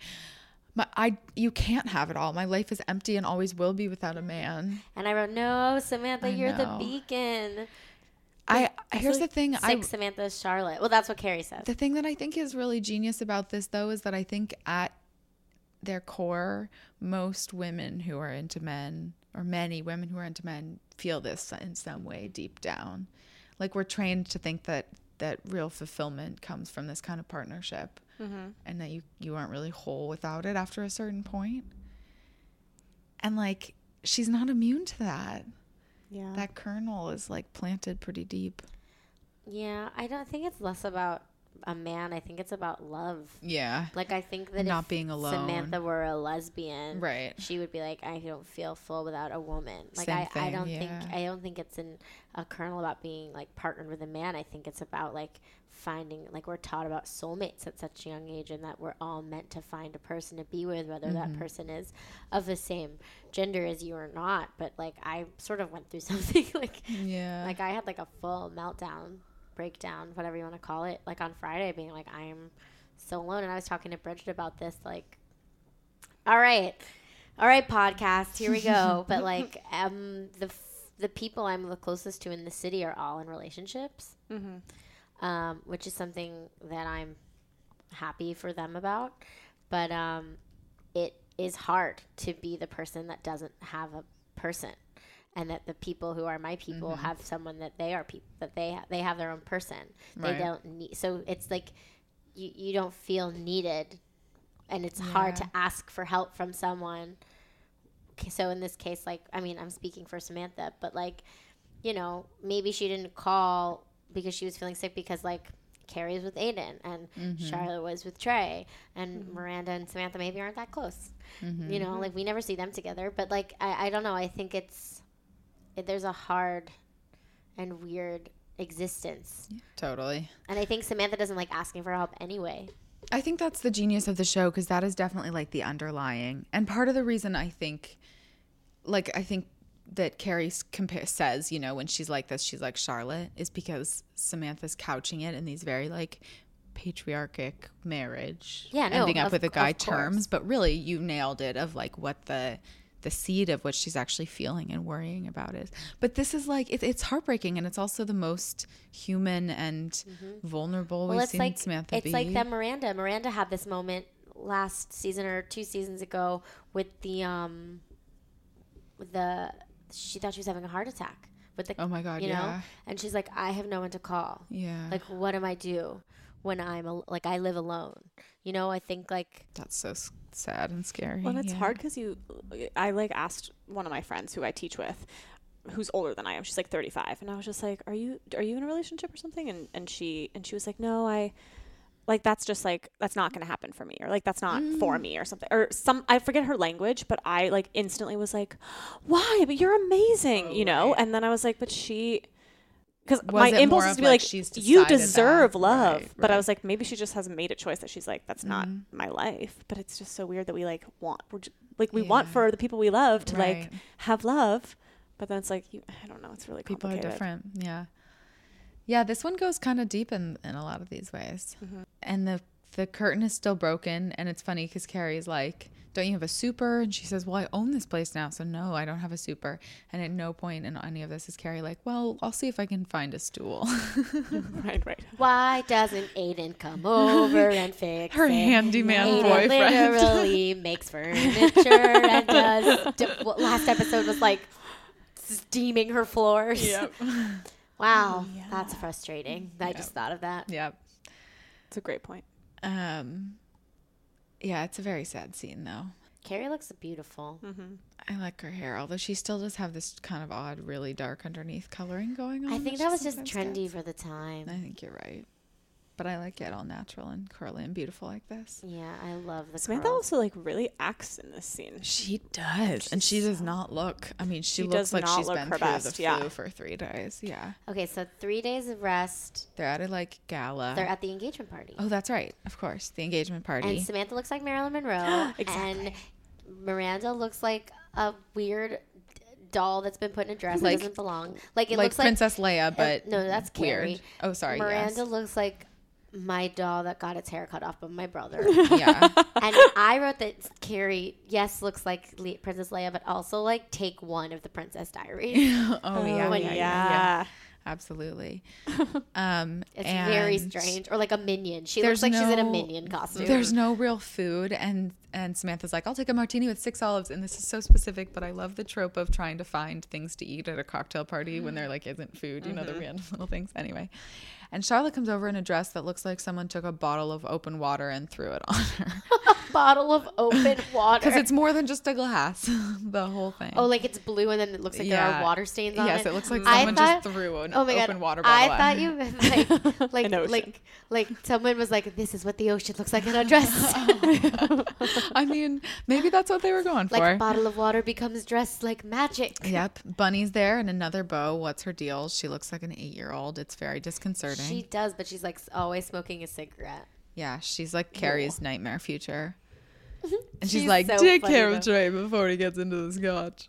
you can't have it all. My life is empty and always will be without a man. And I wrote, no, Samantha, you're the know. beacon. Here's the thing. Sick Samantha is Charlotte. Well, that's what Carrie says. The thing that I think is really genius about this, though, is that I think at their core, most women who are into men, or many women who are into men, feel this in some way deep down. Like, we're trained to think that real fulfillment comes from this kind of partnership, and that you aren't really whole without it after a certain point. And, like, she's not immune to that. Yeah. That kernel is, like, planted pretty deep. Yeah, I don't think it's less about a man. I think it's about love. Yeah. Like, I think that Not if being alone. Samantha were a lesbian, Right. she would be like, I don't feel full without a woman. Like, Same I thing, don't think it's a kernel about being like partnered with a man. I think it's about like finding, like, we're taught about soulmates at such a young age, and that we're all meant to find a person to be with, whether that person is of the same gender as you or not. But like, I sort of went through something like Yeah. I had like a full meltdown, breakdown, whatever you want to call it, like on Friday, being like, I am so alone. And I was talking to Bridget about this, like, all right, podcast, here we go. But like, the people I'm the closest to in the city are all in relationships, which is something that I'm happy for them about. But it is hard to be the person that doesn't have a person. And that the people who are my people have someone that they are people, that they have their own person. They Right. don't need, so it's like you don't feel needed, and it's hard to ask for help from someone. Okay, so in this case, like, I mean, I'm speaking for Samantha, but like, you know, maybe she didn't call because she was feeling sick, because like Carrie was with Aiden and Charlotte was with Trey, and Miranda and Samantha maybe aren't that close. You know, like, we never see them together, but like, I don't know. I think there's a hard and weird existence. Totally. And I think Samantha doesn't like asking for help anyway. I think that's the genius of the show, because that is definitely like the underlying. And part of the reason I think that Carrie says, you know, when she's like this, she's like Charlotte, is because Samantha's couching it in these very like patriarchic marriage. Yeah, no, ending up of- with a guy of course. terms, but really you nailed it of like what the seed of what she's actually feeling and worrying about is. But this is like it's heartbreaking, and it's also the most human and vulnerable we've it's seen like Samantha it's be. like that Miranda had this moment last season or 2 seasons ago with the she thought she was having a heart attack with the Oh my God, you know, yeah. and she's like, I have no one to call. Yeah. Like, what am I do when like I live alone? You know, I think like That's so sad and scary. Well, it's yeah. hard because I like asked one of my friends who I teach with, who's older than I am. She's like 35, and I was just like, "Are you in a relationship or something?" And she was like, "No, that's not going to happen for me, or like that's not for me, or something, or I forget her language, but I like instantly was like, why? But you're amazing, you know." And then I was like, but she. Because my it impulse more is of to be like like, she's you decided deserve that? love. Right, But I right. was like, maybe she just hasn't made a choice that she's like, that's not my life. But it's just so weird that we like want, we want for the people we love to like Right. have love. But then it's like, I don't know. It's really People are complicated. different. Yeah. Yeah, this one goes kind of deep in a lot of these ways. And the curtain is still broken. And it's funny because Carrie's like, don't you have a super? And she says, well, I own this place now. So no, I don't have a super. And at no point in any of this is Carrie like, well, I'll see if I can find a stool. Right. why doesn't Aiden come over and fix Her it? handyman Aiden boyfriend. literally makes furniture and does. Last episode was like steaming her floors. Yep. Wow, that's frustrating. I just thought of that. Yep. It's a great point. Yeah, it's a very sad scene though. Carrie looks beautiful. I like her hair, although she still does have this kind of odd, really dark underneath coloring going on. I think which that was she just sometimes trendy gets. for the time. I think you're right. But I like it all natural and curly and beautiful like this. Yeah, I love the Samantha curls. also like really acts in this scene. She does. And she does not look, I mean, she She looks does like not she's look been her through best, the flu yeah. for 3 days. Yeah. Okay, so 3 days of rest. They're at a like gala. They're at the engagement party. Oh, that's right. Of course. The engagement party. And Samantha looks like Marilyn Monroe. Exactly. And Miranda looks like a weird doll that's been put in a dress Like- that doesn't belong. Like it like looks like Princess Leia, but no, that's weird. Carrie. Oh, sorry. Miranda yes. looks like my doll that got its hair cut off by my brother. Yeah. And I wrote that Carrie, yes, looks like Princess Leia, but also like take one of the Princess Diaries. Oh, yeah. when- Yeah. Absolutely. It's very strange. Or like a minion. She looks there's like she's in a no- minion costume. There's no real food, and Samantha's like, I'll take a martini with 6 olives, and this is so specific, but I love the trope of trying to find things to eat at a cocktail party when there like isn't food, you know, the random little things. Anyway, and Charlotte comes over in a dress that looks like someone took a bottle of open water and threw it on her, Bottle of open water. because it's more than just a glass, the whole thing. Oh, like it's blue and then it looks like there Yeah. are water stains on it. Yes, it looks like I someone thought- just threw an Oh my open God. water bottle I at thought her. you meant like An ocean. like someone was like, this is what the ocean looks like in a dress. I mean, maybe that's what they were going Like for. a bottle of water becomes dressed like magic. Yep. Bunny's there and another bow. What's her deal? She looks like an 8-year-old. It's very disconcerting. She does, but she's like always smoking a cigarette. Yeah, she's like Carrie's nightmare future. And she's She's like, so take funny, care though. of Trey before he gets into the scotch.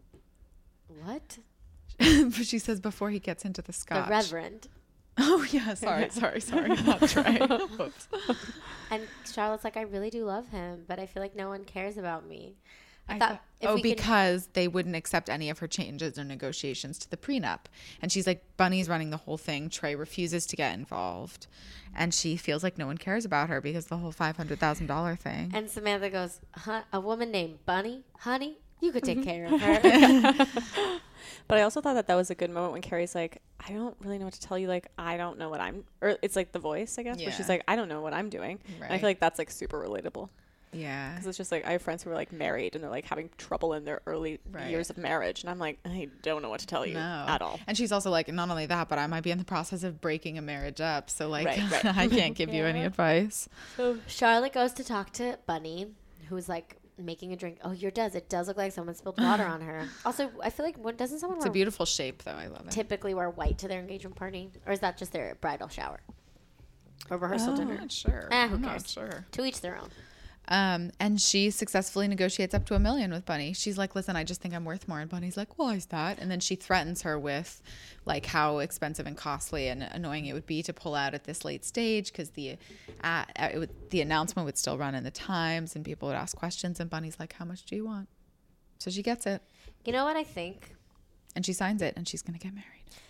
What? But she says before he gets into the scotch. The Reverend. Oh, yeah. Sorry. Not Trey. Whoops. And Charlotte's like, I really do love him, but I feel like no one cares about me. I I thought thought- if oh, we could- because they wouldn't accept any of her changes or negotiations to the prenup. And she's like, Bunny's running the whole thing. Trey refuses to get involved. And she feels like no one cares about her because the whole $500,000 thing. And Samantha goes, a woman named Bunny? Honey, you could take care of her. But I also thought that was a good moment when Carrie's like, I don't really know what to tell you. Like, I don't know what or it's like The Voice, I guess, where she's Yeah. like, I don't know what I'm doing. And I Right. feel like that's like super relatable. Yeah. Because it's just like, I have friends who are like married and they're like having trouble in their early years of marriage. And I'm like, I don't know what to tell you at all. And she's also like, not only that, but I might be in the process of breaking a marriage up. So, like, Right. I can't give you any advice. So Charlotte goes to talk to Bunny, who's like making a drink. Oh, it does look like someone spilled water on her. Also, I feel like doesn't someone It's a beautiful shape, though. I love it. typically wear white to their engagement party? Or is that just their bridal shower? Or rehearsal I'm dinner? not sure. Who I'm cares? not sure. To each their own. And she successfully negotiates up to $1 million with Bunny. She's like, listen, I just think I'm worth more. And Bunny's like, why is that? And then she threatens her with like how expensive and costly and annoying it would be to pull out at this late stage because the announcement would still run in the Times and people would ask questions. And Bunny's like, how much do you want? So she gets it. You know what I think? And she signs it and she's going to get married.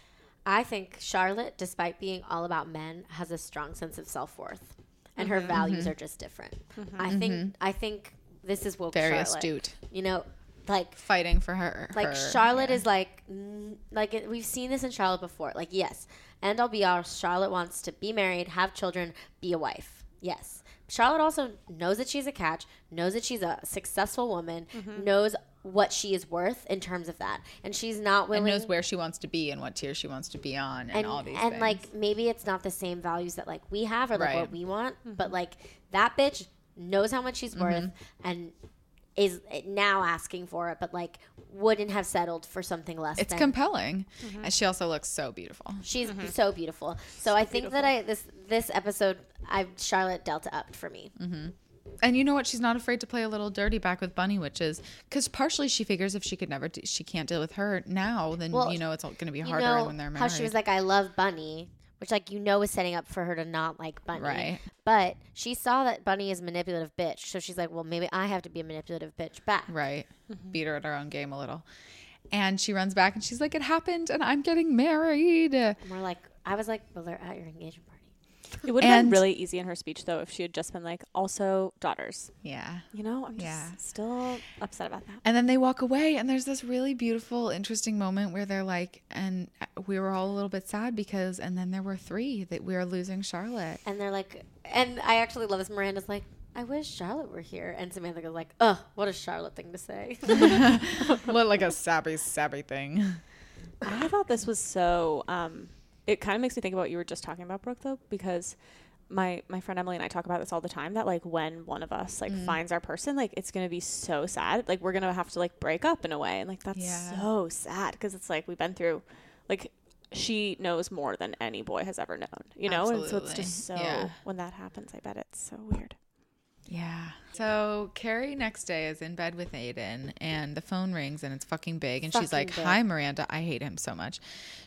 I think Charlotte, despite being all about men, has a strong sense of self-worth. And her values are just different. I think this is woke Very Charlotte. astute. You know, like fighting for her. Like Charlotte is like we've seen this in Charlotte before. Like, yes, end all be all. Charlotte wants to be married, have children, be a wife. Yes. Charlotte also knows that she's a catch, knows that she's a successful woman, knows what she is worth in terms of that. And she's not willing. And knows where she wants to be and what tier she wants to be on and all these things. And, like, maybe it's not the same values that, like, we have or, like, what we want. But, like, that bitch knows how much she's worth and is now asking for it, but, like, wouldn't have settled for something less. It's compelling. And she also looks so beautiful. She's so beautiful. So I think that this episode, Charlotte Delta upped for me. And you know what? She's not afraid to play a little dirty back with Bunny, which is because partially she figures if she can't deal with her now, then it's going to be harder when they're married. How she was like, I love Bunny, which is setting up for her to not like Bunny. Right. But she saw that Bunny is a manipulative bitch, so she's like, well, maybe I have to be a manipulative bitch back. Right. Beat her at her own game a little. And she runs back and she's like, it happened and I'm getting married. And we're like, I was like, well, they're at your engagement party. It would have been really easy in her speech, though, if she had just been like, also daughters. Yeah. I'm just still upset about that. And then they walk away, and there's this really beautiful, interesting moment where they're like, and we were all a little bit sad because, and then there were 3 that we are losing Charlotte. And they're like, and I actually love this. Miranda's like, I wish Charlotte were here. And Samantha goes like, ugh, what a Charlotte thing to say. What, like a sabby thing. I thought this was so... it kind of makes me think about what you were just talking about, Brooke, though, because my friend Emily and I talk about this all the time, that like when one of us like finds our person, like it's going to be so sad. Like we're going to have to like break up in a way. And like that's so sad because it's like we've been through, like she knows more than any boy has ever known, you know? Absolutely. And so it's just so, when that happens, I bet it's so weird. Yeah. So Carrie next day is in bed with Aiden and the phone rings and it's fucking big. And she's like, hi, Miranda. I hate him so much.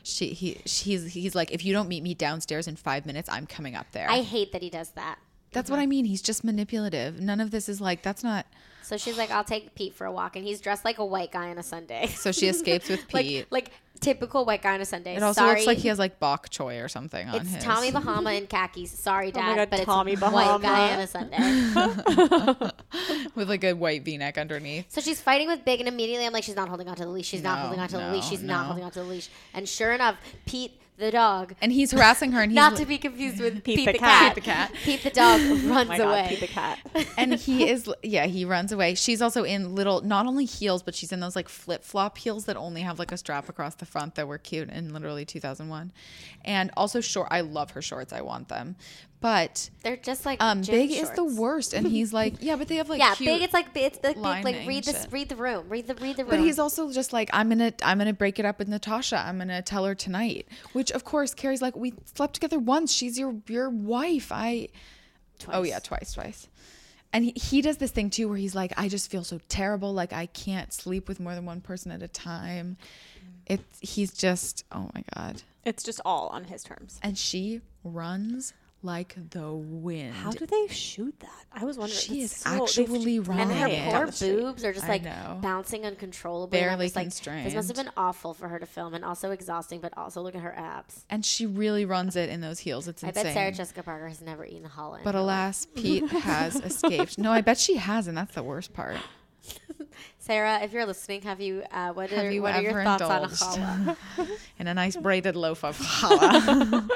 He's like, if you don't meet me downstairs in 5 minutes, I'm coming up there. I hate that he does that. That's what I mean. He's just manipulative. None of this is like, that's not. So she's like, I'll take Pete for a walk. And he's dressed like a white guy on a Sunday. So she escapes with Pete. like typical white guy on a Sunday. It also looks like he has like bok choy or something on his. It's Tommy Bahama in khakis. Sorry, Dad, oh my God, but Tommy it's Bahama. white guy on a Sunday. With like a white V-neck underneath. So she's fighting with Big, and immediately I'm like, she's not holding onto the leash. She's not holding onto the leash. She's not holding onto the leash. And sure enough, Pete the dog. And he's harassing her. And he's not to be confused with Pete the cat. Pete the dog runs away. Pete the cat. And he runs away. She's also in little, not only heels, but she's in those like flip-flop heels that only have like a strap across the front that were cute in literally 2001. And also short. I love her shorts. I want them. But they're just like Big shorts. is the worst. And he's like, yeah, but they have like cute Big. It's like read the room. Read the room. But he's also just like, I'm gonna break it up with Natasha. I'm gonna tell her tonight. Which of course Carrie's like, we slept together once. She's your wife. Twice. Oh yeah, twice. And he does this thing too where he's like, I just feel so terrible. Like I can't sleep with more than one person at a time. He's just, oh my God. It's just all on his terms. And she runs like the wind. How do they shoot that? I was wondering. She is actually running. And her it. poor boobs are just like know. bouncing uncontrollably. Barely like, constrained. This must have been awful for her to film and also exhausting, but also look at her abs. And she really runs it in those heels. It's insane. I bet Sarah Jessica Parker has never eaten a challah. But alas, Pete has escaped. No, I bet she has, and that's the worst part. Sarah, if you're listening, what are your thoughts on a challah? In a nice braided loaf of challah.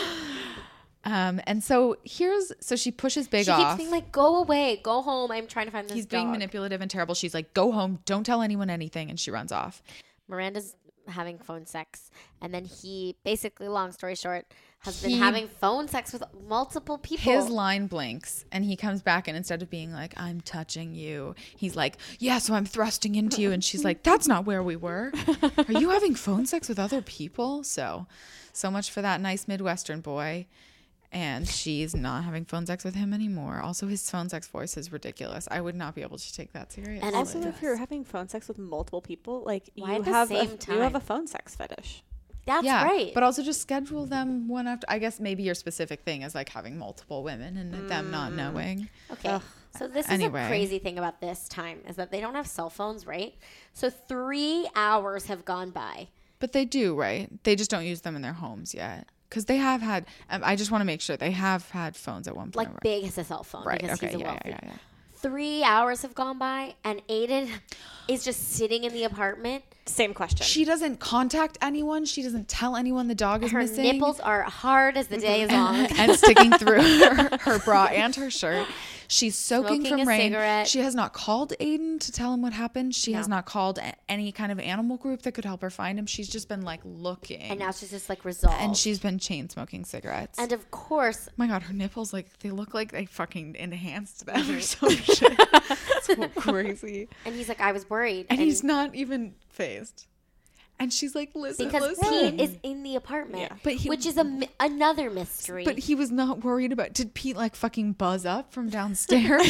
And so she pushes Big off. She keeps being like, go away, go home. I'm trying to find this He's dog. being manipulative and terrible. She's like, go home. Don't tell anyone anything. And she runs off. Miranda's having phone sex. And then he basically, long story short, has been having phone sex with multiple people. His line blinks and he comes back, and instead of being like, I'm touching you, he's like, yeah, so I'm thrusting into you. And she's like, that's not where we were. Are you having phone sex with other people? So much for that nice Midwestern boy. And she's not having phone sex with him anymore. Also, his phone sex voice is ridiculous. I would not be able to take that seriously. And Also, if you're having phone sex with multiple people, like Why you at the have same you have time? a phone sex fetish. That's yeah, right. but also just schedule them one after. I guess maybe your specific thing is like having multiple women and them not knowing. Okay. So this is Anyway. a crazy thing about this time is that they don't have cell phones, right? So 3 hours have gone by. But they do, right? They just don't use them in their homes yet. Because they have had, I just want to make sure, they have had phones at one point. Like right? Big has a cell phone Right, because okay, he's a yeah, wealthy. yeah. 3 hours have gone by and Aiden is just sitting in the apartment. Same question. She doesn't contact anyone. She doesn't tell anyone the dog is Her missing. nipples are hard as the day is long. and sticking through her bra and her shirt. She's soaking Smoking from a rain. cigarette. She has not called Aiden to tell him what happened. She has not called any kind of animal group that could help her find him. She's just been like looking. And now she's just like resolved. And she's been chain smoking cigarettes. And of course, oh my God, her nipples, like, they look like they fucking enhanced them or some shit. So crazy. and he's like, I was worried. And he's not even phased. And she's like, listen, because listen. Pete is in the apartment, But he- which is another mystery. But he was not worried about. Did Pete like fucking buzz up from downstairs?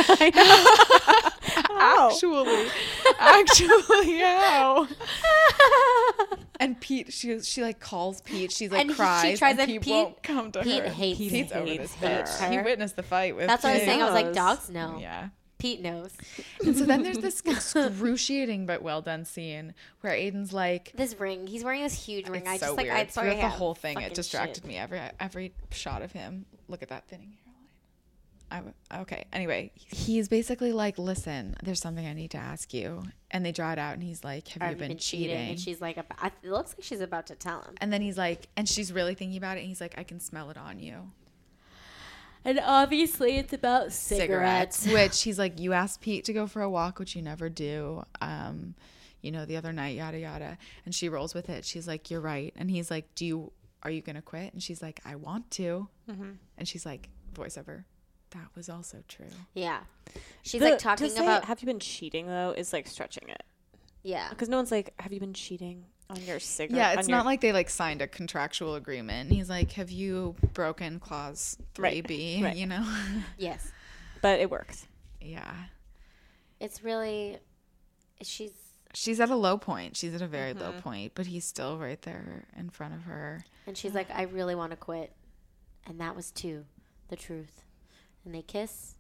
Actually, ow. And Pete, she like calls Pete. She's like And cries. she tries and and Pete won't come to Pete her. hates- Pete's over hates this bitch. her. He witnessed the fight with. That's what I was Pete. saying. I was like, knows. dogs know. Yeah. Pete knows. And so then there's this excruciating but well done scene where Aiden's like, This ring. He's wearing this huge ring. it's I so just like. weird. I saw Throughout the whole thing, it distracted me. Every shot of him. Look at that thinning hairline. Okay. Anyway, he's basically like, listen, there's something I need to ask you. And they draw it out, and he's like, have you been cheating? And she's like, it looks like she's about to tell him. And then he's like, and she's really thinking about it. And he's like, I can smell it on you. And obviously, it's about cigarettes. Which he's like, you asked Pete to go for a walk, which you never do. The other night, yada yada. And she rolls with it. She's like, you're right. And he's like, are you gonna quit? And she's like, I want to. Mm-hmm. And she's like, voiceover, that was also true. Yeah, she's like talking about. Have you been cheating though? Is like stretching it. Yeah, Because no one's like, have you been cheating on your cigarette? Yeah, it's not like they like signed a contractual agreement. He's like, have you broken clause 3B? Right. You know? yes, But it works. Yeah. it's really. She's at a low point. She's at a very low point, but he's still right there in front of her. and she's like, I really want to quit, and that was too the truth. And they kiss,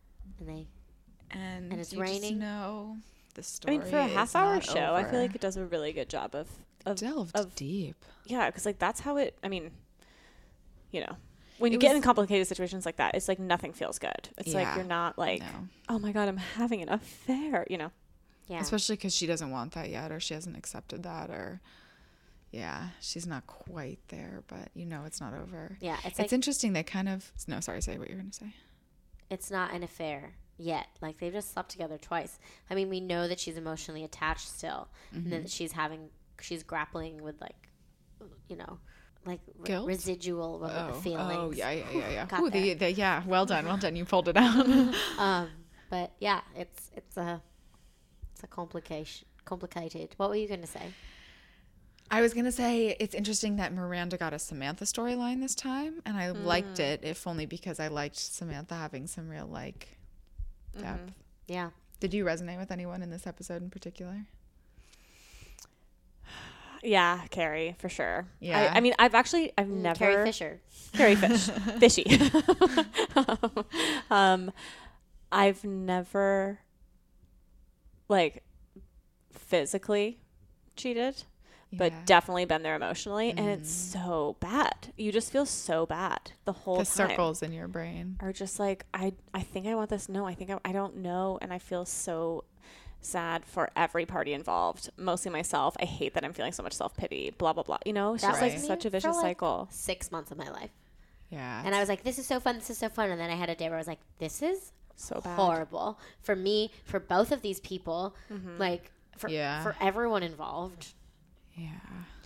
and it's you raining. Just know the I story. mean, for a is half-hour not show, I feel over. like it does a really good job of delved deep. Yeah, because like that's how it. I mean, when you It get was- in complicated situations like that, it's like nothing feels good. It's like Yeah. you're not like, No. oh my god, I'm having an affair. Yeah, Especially because she doesn't want that yet, or she hasn't accepted that, or she's not quite there, but it's not over. yeah. It's It's like interesting. They kind of say what you're gonna say. it's not an affair yet. Like they've just slept together twice. I mean, we know that she's emotionally attached still, and that she's grappling with Guilt? residual feelings. Oh yeah. Got Ooh, there. yeah. Well done. You pulled it out. But yeah, it's a complicated. What were you gonna say? I was gonna say it's interesting that Miranda got a Samantha storyline this time, and I liked it, if only because I liked Samantha having some real depth. Yeah. Did you resonate with anyone in this episode in particular? Yeah, Carrie for sure. Yeah. I mean, I've never Carrie Fisher. Carrie Fishy. I've never physically cheated, but Yeah. definitely been there emotionally, and it's so bad. You just feel so bad the whole The time. circles in your brain. Are just like, I think I want this. No, I think I don't know, and I feel so sad for every party involved, mostly myself. I hate that I'm feeling so much self-pity, blah blah blah. It's That just was like me such a for, vicious cycle. 6 months of my life. Yeah. And I was like, this is so fun, and then I had a day where I was like, this is So bad. horrible for me, for both of these people, for Yeah. for everyone involved. Yeah.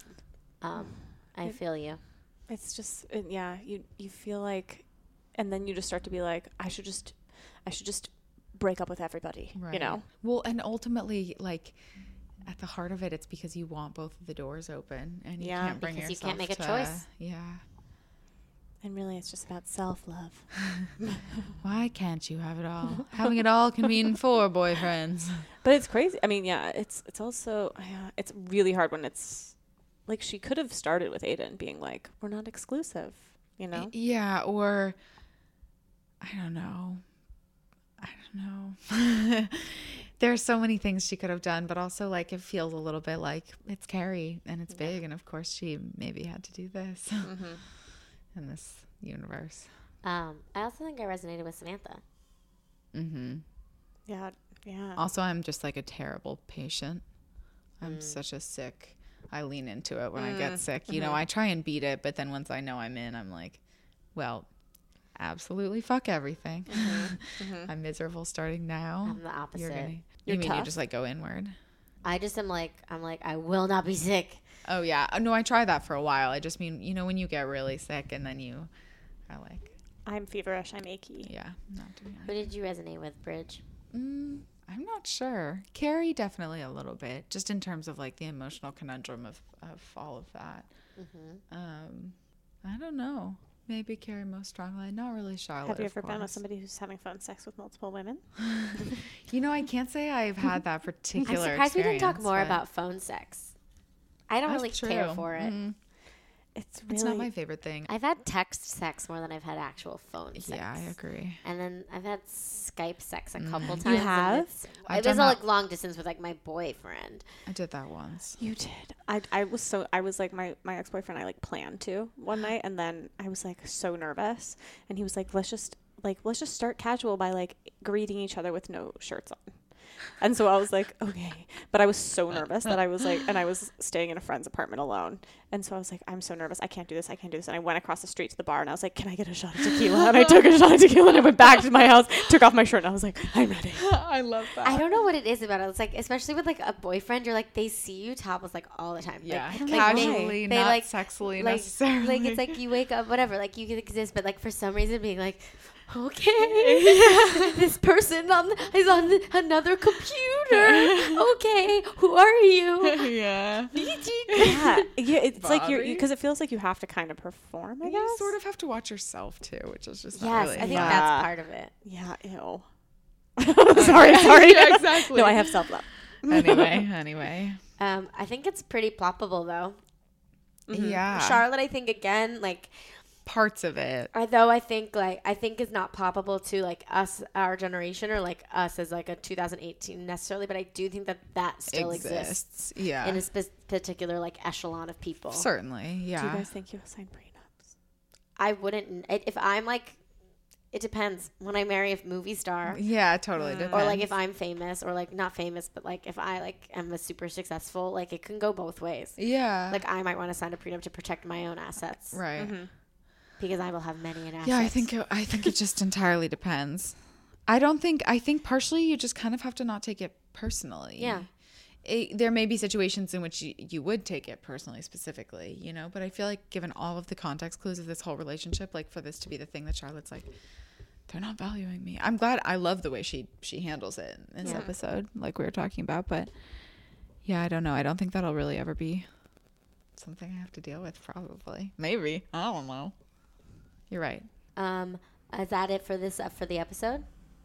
I feel you. It's just you feel like, and then you just start to be like, I should just break up with everybody. Right. Well, and ultimately, at the heart of it, it's because you want both of the doors open, and you Yeah, can't bring because yourself you can't make a to- choice. Yeah. And really, it's just about self-love. Why can't you have it all? Having it all can mean 4 boyfriends. But it's crazy. I mean, yeah, it's also, it's really hard when it's, like, she could have started with Aiden being like, we're not exclusive, you know? Yeah, or, I don't know. There's so many things she could have done, but also, like, it feels a little bit like it's Carrie and it's big, and of course she maybe had to do this in this universe. I also think I resonated with Samantha. Yeah. Also, I'm just like a terrible patient. I'm such a sick. I lean into it when I get sick. You know, I try and beat it, but then once I know I'm in, I'm like, well, absolutely fuck everything. I'm miserable starting now. I'm the opposite. You mean tough? you just like go inward? I just am like, I will not be sick. Oh yeah. No, I tried that for a while. I just mean, you know, when you get really sick and then you are like, I'm feverish. I'm achy. yeah, not doing Who it. did you resonate with, Bridge? I'm not sure. Carrie definitely a little bit, just in terms of like the emotional conundrum of all of that. I don't know. Maybe Carrie most strongly. Not really Charlotte. Have you of ever been with course. somebody who's having phone sex with multiple women? You know, I can't say I've had that I'm particular surprised we didn't talk experience, more but about phone sex. I don't that's really care true. for it. It's It's not my favorite thing. I've had text sex more than I've had actual phone sex. Yeah, I agree. And then I've had Skype sex a couple times. You and have? I've It was done all that- like long distance with like my boyfriend. I did that once. You did. I was like my ex-boyfriend, I like planned to one night, and then I was like so nervous, and he was like, let's just start casual by like greeting each other with no shirts on. And so I was like, okay. But I was so nervous that I was like, and I was staying in a friend's apartment alone. And so I was like, I'm so nervous. I can't do this. And I went across the street to the bar and I was like, can I get a shot of tequila? And I took a shot of tequila and I went back to my house, took off my shirt, and I was like, I'm ready. I love that. I don't know what it is about it. It's like, especially with like a boyfriend, you're like, they see you topless like all the time. Yeah, Like, casually, they, not like, sexually like, necessarily. Like it's like you wake up, whatever, like you can exist, but like for some reason being like, okay, this person is on another computer. Okay, who are you? yeah. Yeah, it's like you're Bobby? because it feels like you have to kind of perform. I guess. You sort of have to watch yourself too, which is just not Yes, really. I think Yeah. that's part of it. Yeah. Ew. sorry. Yeah, exactly. No, I have self-love. Anyway. I think it's pretty ploppable though. Yeah. Charlotte, I think again, like. Parts of it. Although I think is not ploppable to like us, our generation, or like us as like a 2018 necessarily, but I do think that still exists Yeah. in a particular like echelon of people. Certainly. Yeah. Do you guys think you'll sign prenups? I wouldn't if I'm like, it depends. When I marry a movie star, Yeah, it totally depends. or like if I'm famous, or like not famous, but like if I like am a super successful, like it can go both ways. Yeah. Like I might want to sign a prenup to protect my own assets, right. because I will have many an assets. Yeah, I think it just entirely depends. I think partially you just kind of have to not take it personally. Yeah. There may be situations in which you would take it personally specifically, you know, but I feel like given all of the context clues of this whole relationship, like for this to be the thing that Charlotte's like, they're not valuing me. I'm glad. I love the way she handles it in this episode, like we were talking about, but yeah, I don't know. I don't think that'll really ever be something I have to deal with, probably. Maybe. I don't know. You're right. Is that it for this for the episode?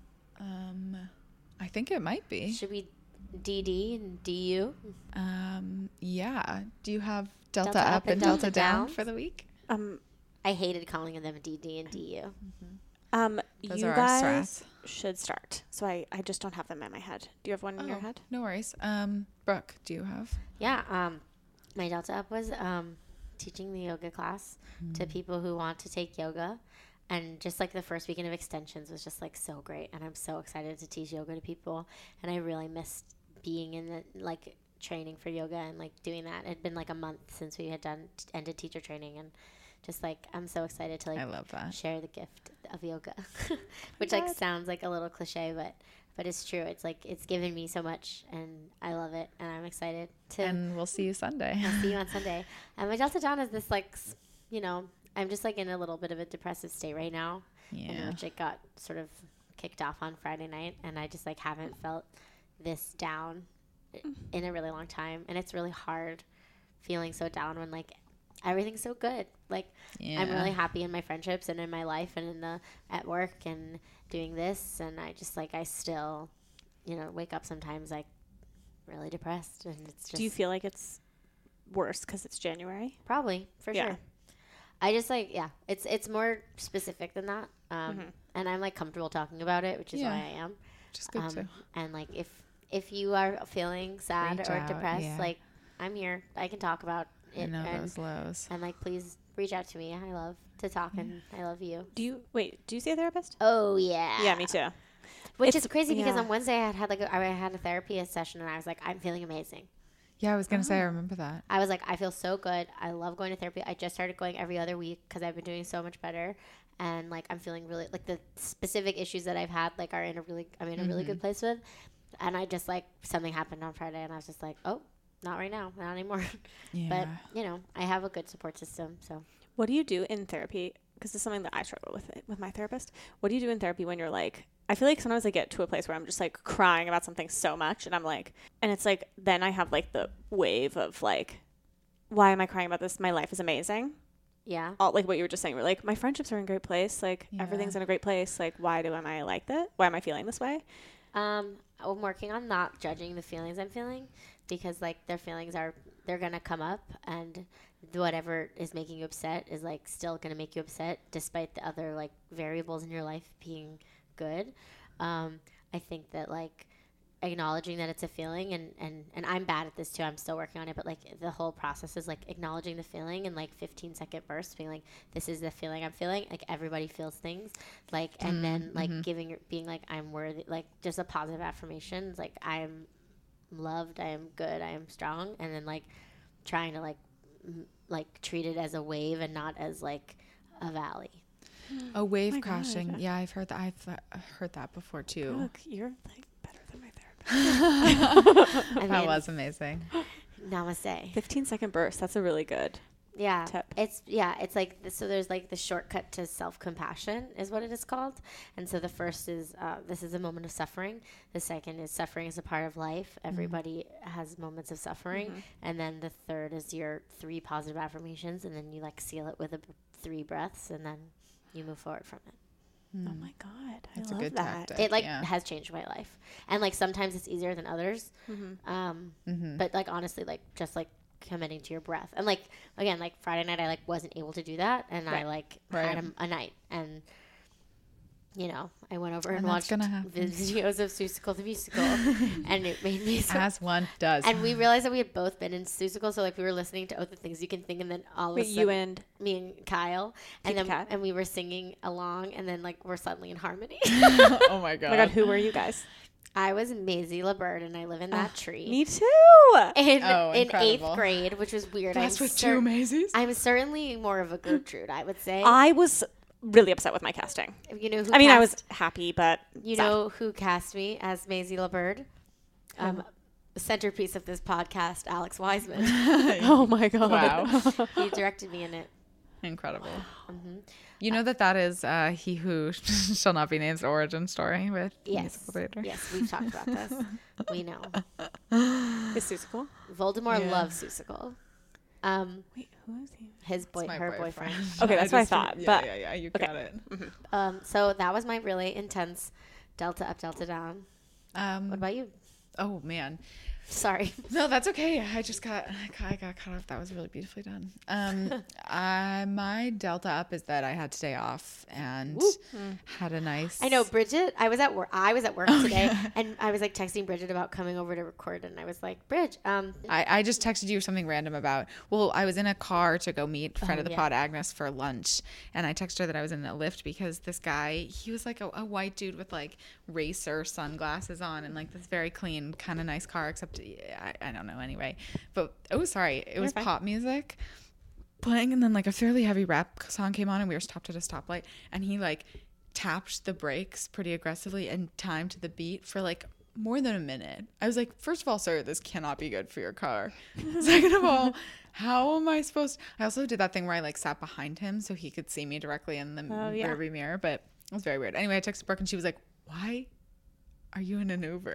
I think it might be. Should we DD and DU? Yeah. Do you have Delta, Delta up and Delta down down for the week? I hated calling them DD and DU. Those You are our guys strats. should start. So I just don't have them in my head. Do you have one in your head? No worries. Brooke, do you have? Yeah. My Delta up was teaching the yoga class to people who want to take yoga. And just like the first weekend of extensions was just like so great. And I'm so excited to teach yoga to people. And I really missed being in the like training for yoga and like doing that. It had been like a month since we had ended teacher training, and just like I'm so excited to like I love that. share the gift of yoga, which like sounds like a little cliche, but it's true. It's like it's given me so much, and I love it, and I'm excited to. And we'll see you Sunday. I'll see you on Sunday. And my Delta down is this like, you know, I'm just like in a little bit of a depressive state right now, in which it got sort of kicked off on Friday night, and I just like haven't felt this down in a really long time, and it's really hard feeling so down when like everything's so good. Like, I'm Yeah. really happy in my friendships and in my life and at work and doing this. And I just, like, I still, wake up sometimes, like, really depressed. And it's just. Do you feel like it's worse because it's January? Probably, for Yeah. sure. I just, like, it's more specific than that. And I'm, like, comfortable talking about it, which is why I am. Just good too. And, like, if you are feeling sad Reach or out, depressed, yeah. like, I'm here. I can talk about I it. know and, those lows. and, like, please reach out to me. I love to talk, and I love you. Do you see a therapist? Oh, yeah. Yeah, me too. Which is crazy because yeah. on Wednesday I had a therapy session, and I was like, I'm feeling amazing. Yeah, I was gonna say I remember that. I was like, I feel so good. I love going to therapy. I just started going every other week because I've been doing so much better. And, like, I'm feeling really, like, the specific issues that I've had, like, I'm in a really good place with. And I just, like, something happened on Friday, and I was just like, oh, not right now, not anymore. Yeah. But, I have a good support system, so. What do you do in therapy? Because this is something that I struggle with my therapist. What do you do in therapy when you're like, I feel like sometimes I get to a place where I'm just like crying about something so much, and I'm like, and it's like, then I have like the wave of like, why am I crying about this? My life is amazing. Yeah. All, like what you were just saying, we're like, my friendships are in a great place. Like everything's in a great place. Like, am I like that? Why am I feeling this way? I'm working on not judging the feelings I'm feeling, because, like, they're going to come up, and whatever is making you upset is, like, still going to make you upset despite the other, like, variables in your life being good. I think that, like, acknowledging that it's a feeling, and I'm bad at this too, I'm still working on it, but, like, the whole process is, like, acknowledging the feeling in, like, 15-second bursts, being like, this is the feeling I'm feeling. Like, everybody feels things, like, and then, like, being like, I'm worthy, like, just a positive affirmation. It's like, I'm loved, I am good, I am strong, and then, like, trying to, like, treat it as a wave and not as, like, a valley. A wave crashing. Yeah, I've heard that. I've heard that before too. Look, you're like better than my therapist. I mean, That was amazing. Namaste. 15-second burst. That's a really good Yeah, tip. it's like, so there's, like, the shortcut to self-compassion is what it is called. And so the first is this is a moment of suffering. The second is suffering is a part of life. Everybody has moments of suffering. And then the third is your 3 positive affirmations, and then you, like, seal it with 3 breaths, and then you move forward from it. Oh my God, That's I a love good that. tactic. It, like, yeah. has changed my life, and, like, sometimes it's easier than others. But, like, honestly, like, just, like, committing to your breath, and, like, again, like, Friday night I, like, wasn't able to do that, and I, like, had a night, and I went over and And that's watched gonna happen. videos of Seussical the Musical, and it made me so. As one does. And we realized that we had both been in Seussical, so, like, we were listening to the things you can think, and then all of a Wait, sudden, you and me and Kyle, and Keep then Cat? and we were singing along, and then, like, we're suddenly in harmony. Oh my god. oh my God, who were you guys? I was Maisie LeBird, and I live in that tree. Me too. In incredible. 8th grade, which was weird. That's with 2 Maisies. I'm certainly more of a Gertrude, I would say. I was really upset with my casting. You know who I mean, I cast- was happy, but You sad. know who cast me as Maisie LeBird? The centerpiece of this podcast, Alex Wiseman. Oh my God. Wow. He directed me in it. Incredible. You know that is He Who Shall Not Be Named's origin story with Yes. Musical Theater? Yes, we've talked about this. We know. Is Seussical? Voldemort loves Seussical. Wait, who is he? Her boyfriend. Okay, that's what I thought. Yeah, but yeah, you okay. got it. So that was my really intense delta up, delta down. What about you? Oh man. Sorry. No, that's okay. I got cut off. That was really beautifully done. My delta up is that I had today off and had a nice. I know, Bridget. I was at work today, and I was, like, texting Bridget about coming over to record, and I was like, Bridge, I just texted you something random about. Well, I was in a car to go meet friend of the yeah. pod Agnes for lunch, and I texted her that I was in a Lyft because this guy, he was like a white dude with, like, racer sunglasses on and, like, this very clean, kind of nice car, except I don't know anyway. But it was pop music playing, and then, like, a fairly heavy rap song came on, and we were stopped at a stoplight, and he, like, tapped the brakes pretty aggressively and timed to the beat for, like, more than a minute. I was like, first of all, sir, this cannot be good for your car. Second of all, how am I supposed to? I also did that thing where I, like, sat behind him so he could see me directly in the rearview mirror, but it was very weird. Anyway, I texted Brooke, and she was like, why are you in an Uber?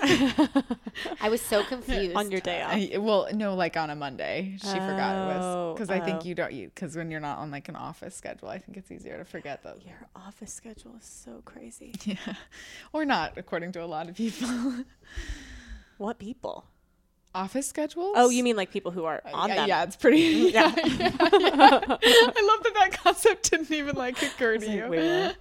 I was so confused. On your day off. Well, no, like on a Monday. She forgot it was. Because I think oh. you don't, because when you're not on like an office schedule, I think it's easier to forget that. Your office schedule is so crazy. Yeah. Or not, according to a lot of people. What people? Office schedules? Oh, you mean like people who are on them? Yeah, it's pretty. Yeah. I love that concept didn't even like occur to you. Weird.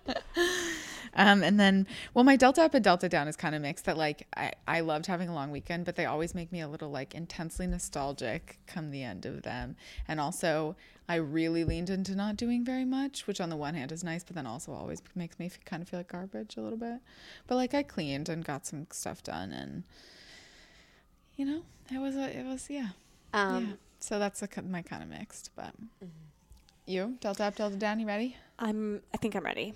And then, well, my Delta up and Delta down is kind of mixed. That like I loved having a long weekend, but they always make me a little like intensely nostalgic come the end of them. And also, I really leaned into not doing very much, which on the one hand is nice, but then also always makes me kind of feel like garbage a little bit. But like I cleaned and got some stuff done, and you know, it was yeah. So that's my kind of mixed. But you Delta up, Delta down. You ready? I think I'm ready.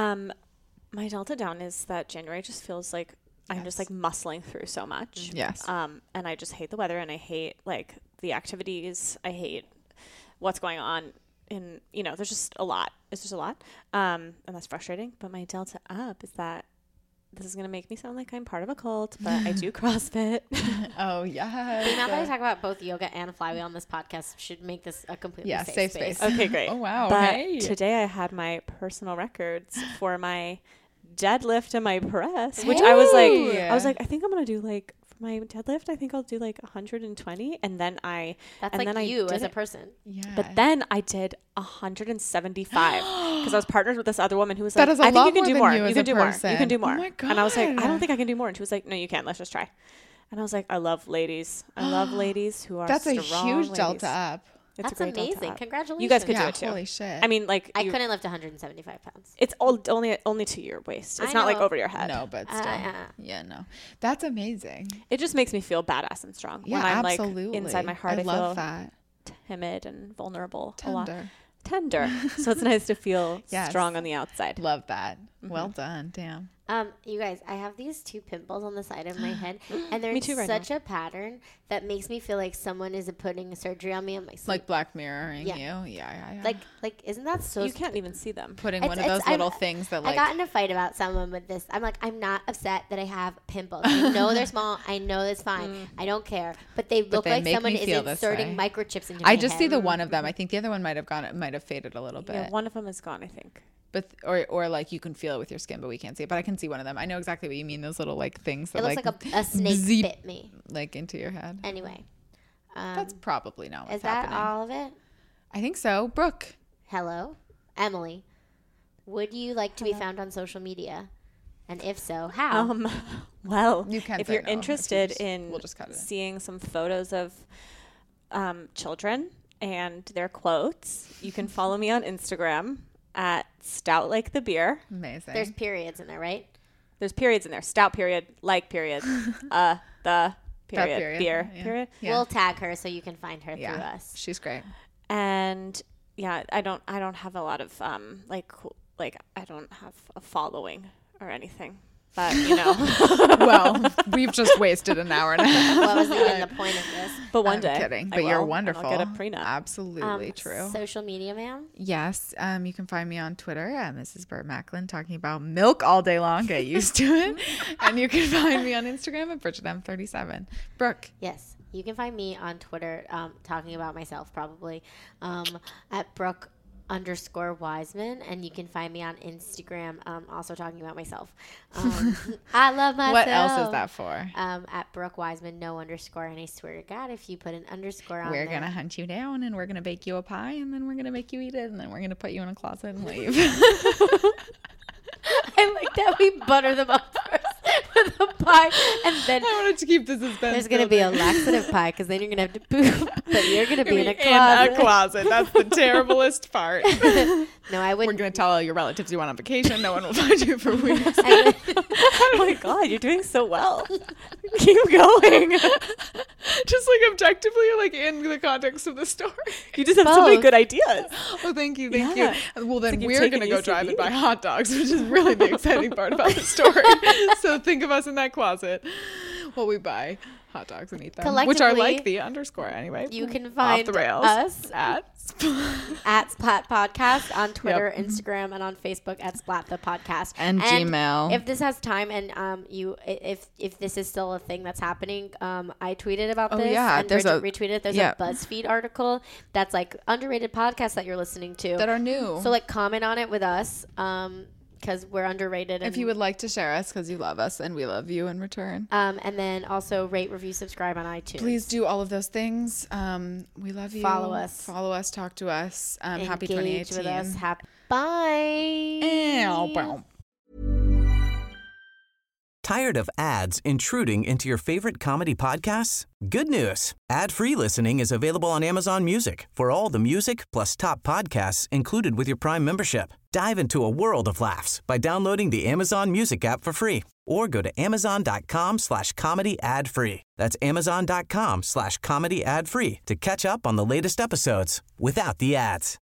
My Delta down is that January just feels like I'm just like muscling through so much. Yes. And I just hate the weather, and I hate like the activities. I hate what's going on in, you know, there's just a lot. It's just a lot. And that's frustrating. But my Delta up is that this is going to make me sound like I'm part of a cult, but I do CrossFit. Oh, yeah. The amount that I talk about both yoga and flywheel on this podcast should make this a completely safe space. Okay, great. Oh, wow. But hey. today I had my personal records for my deadlift and my press, which I was like, I think I'm going to do like, for my deadlift, I think I'll do like 120. And then That's like you as a person. Yeah. But then I did 175 because I was partnered with this other woman who was That like, is a I think lot you can more do than more. you You as can a do more. person. You can do more. Oh my And I was like, I God. don't think I can do more. And she was like, no, you can. Let's just try. And I was like, I love ladies. I love ladies who are That's a strong huge ladies. Delta up. It's That's a great Delta amazing. up. Congratulations. You guys could do Yeah, it too. holy shit. I mean, like I couldn't lift 175 pounds. It's only to your waist. It's I not like know. over your head. No, but still. Yeah, no. That's amazing. It just makes me feel badass and strong. Yeah, when I'm absolutely. like inside my heart, I love feel that. timid and vulnerable a lot. Tender. So it's nice to feel Yes. strong on the outside. Love that. Well done. Damn. You guys, I have these 2 pimples on the side of my head, and they're Me in too right such a pattern that makes me feel like someone is putting a surgery on me on my sleeve. Like Black Mirroring Yeah. you. Yeah. Like, isn't that so? You can't even see them. Putting It's- one of those it's- little I'm- things that I like. got in a fight about someone with this. I'm like, I'm not upset that I have pimples. I know they're small. I know that's fine. I don't care. But they look they like make someone me is feel this inserting way. microchips into my I just see head. the one of them. I think the other one might have faded a little bit. Yeah, one of them is gone, I think. But or like you can feel it with your skin, but we can't see it. But I can see one of them. I know exactly what you mean. Those little like things that It looks like a snake zip, bit me. like into your head. Anyway. That's probably not what's Is that happening. all of it? I think so. Brooke. Hello, Emily. Would you like to be found on social media? And if so, how? Well, You can if say you're no. If you interested just- in we'll just cut it in. seeing some photos of children and their quotes, you can follow me on Instagram at Stout Like the Beer. Amazing. There's periods in there, right? There's periods in there. Stout period, like period, the period, period, beer yeah. period. Yeah. We'll tag her so you can find her through yeah. us. She's great. And yeah, I don't have a lot of I don't have a following or anything. But you know, Well, we've just wasted an hour and a half. What was even the point of this? but one I'm day, kidding, I but you're will, and wonderful. I'll get a prenup. Absolutely true. Social media, ma'am. Yes, you can find me on Twitter at Mrs. Burt Macklin talking about milk all day long. Get used to it. And you can find me on Instagram at BridgetM37. Brooke. Yes, you can find me on Twitter talking about myself probably at Brooke_Wiseman, and you can find me on Instagram also talking about myself. I love myself. What else is that for? At Brooke Wiseman, no underscore, and I swear to God, if you put an underscore on We're there, going to hunt you down and we're going to bake you a pie and then we're going to make you eat it and then we're going to put you in a closet and leave. I like that we butter them up first with a pie, and then I wanted to keep the suspense. there's going to be a laxative pie because then you're going to have to poop, but you're going to be in a closet. That's the terriblest part. No, I We're wouldn't. going to tell all your relatives you went on vacation. No one will find you for weeks. Oh my God, you're doing so well. Keep going. Just like objectively, like in the context of the story. You just have so many Both. good ideas. Oh, thank you. Yeah. Well, then like you've we're taken going to go UCB. drive and buy hot dogs, which is really the exciting part about the story. So think of us in that closet while we buy hot dogs and eat them, which are like the underscore anyway. You can find Off the rails us at Splat Podcast on Twitter, Instagram, and on Facebook at Splat the Podcast and Gmail. If this has time and if this is still a thing that's happening, I tweeted about this. And retweeted. There's a BuzzFeed article that's like underrated podcasts that you're listening to that are new. So like comment on it with us. Because we're underrated. If you would like to share us because you love us and we love you in return. And then also rate, review, subscribe on iTunes. Please do all of those things. We love you. Follow us. Talk to us. Happy Engage 2018. with us. Bye. Tired of ads intruding into your favorite comedy podcasts? Good news. Ad-free listening is available on Amazon Music for all the music plus top podcasts included with your Prime membership. Dive into a world of laughs by downloading the Amazon Music app for free or go to amazon.com/comedy ad-free. That's amazon.com/comedy ad-free to catch up on the latest episodes without the ads.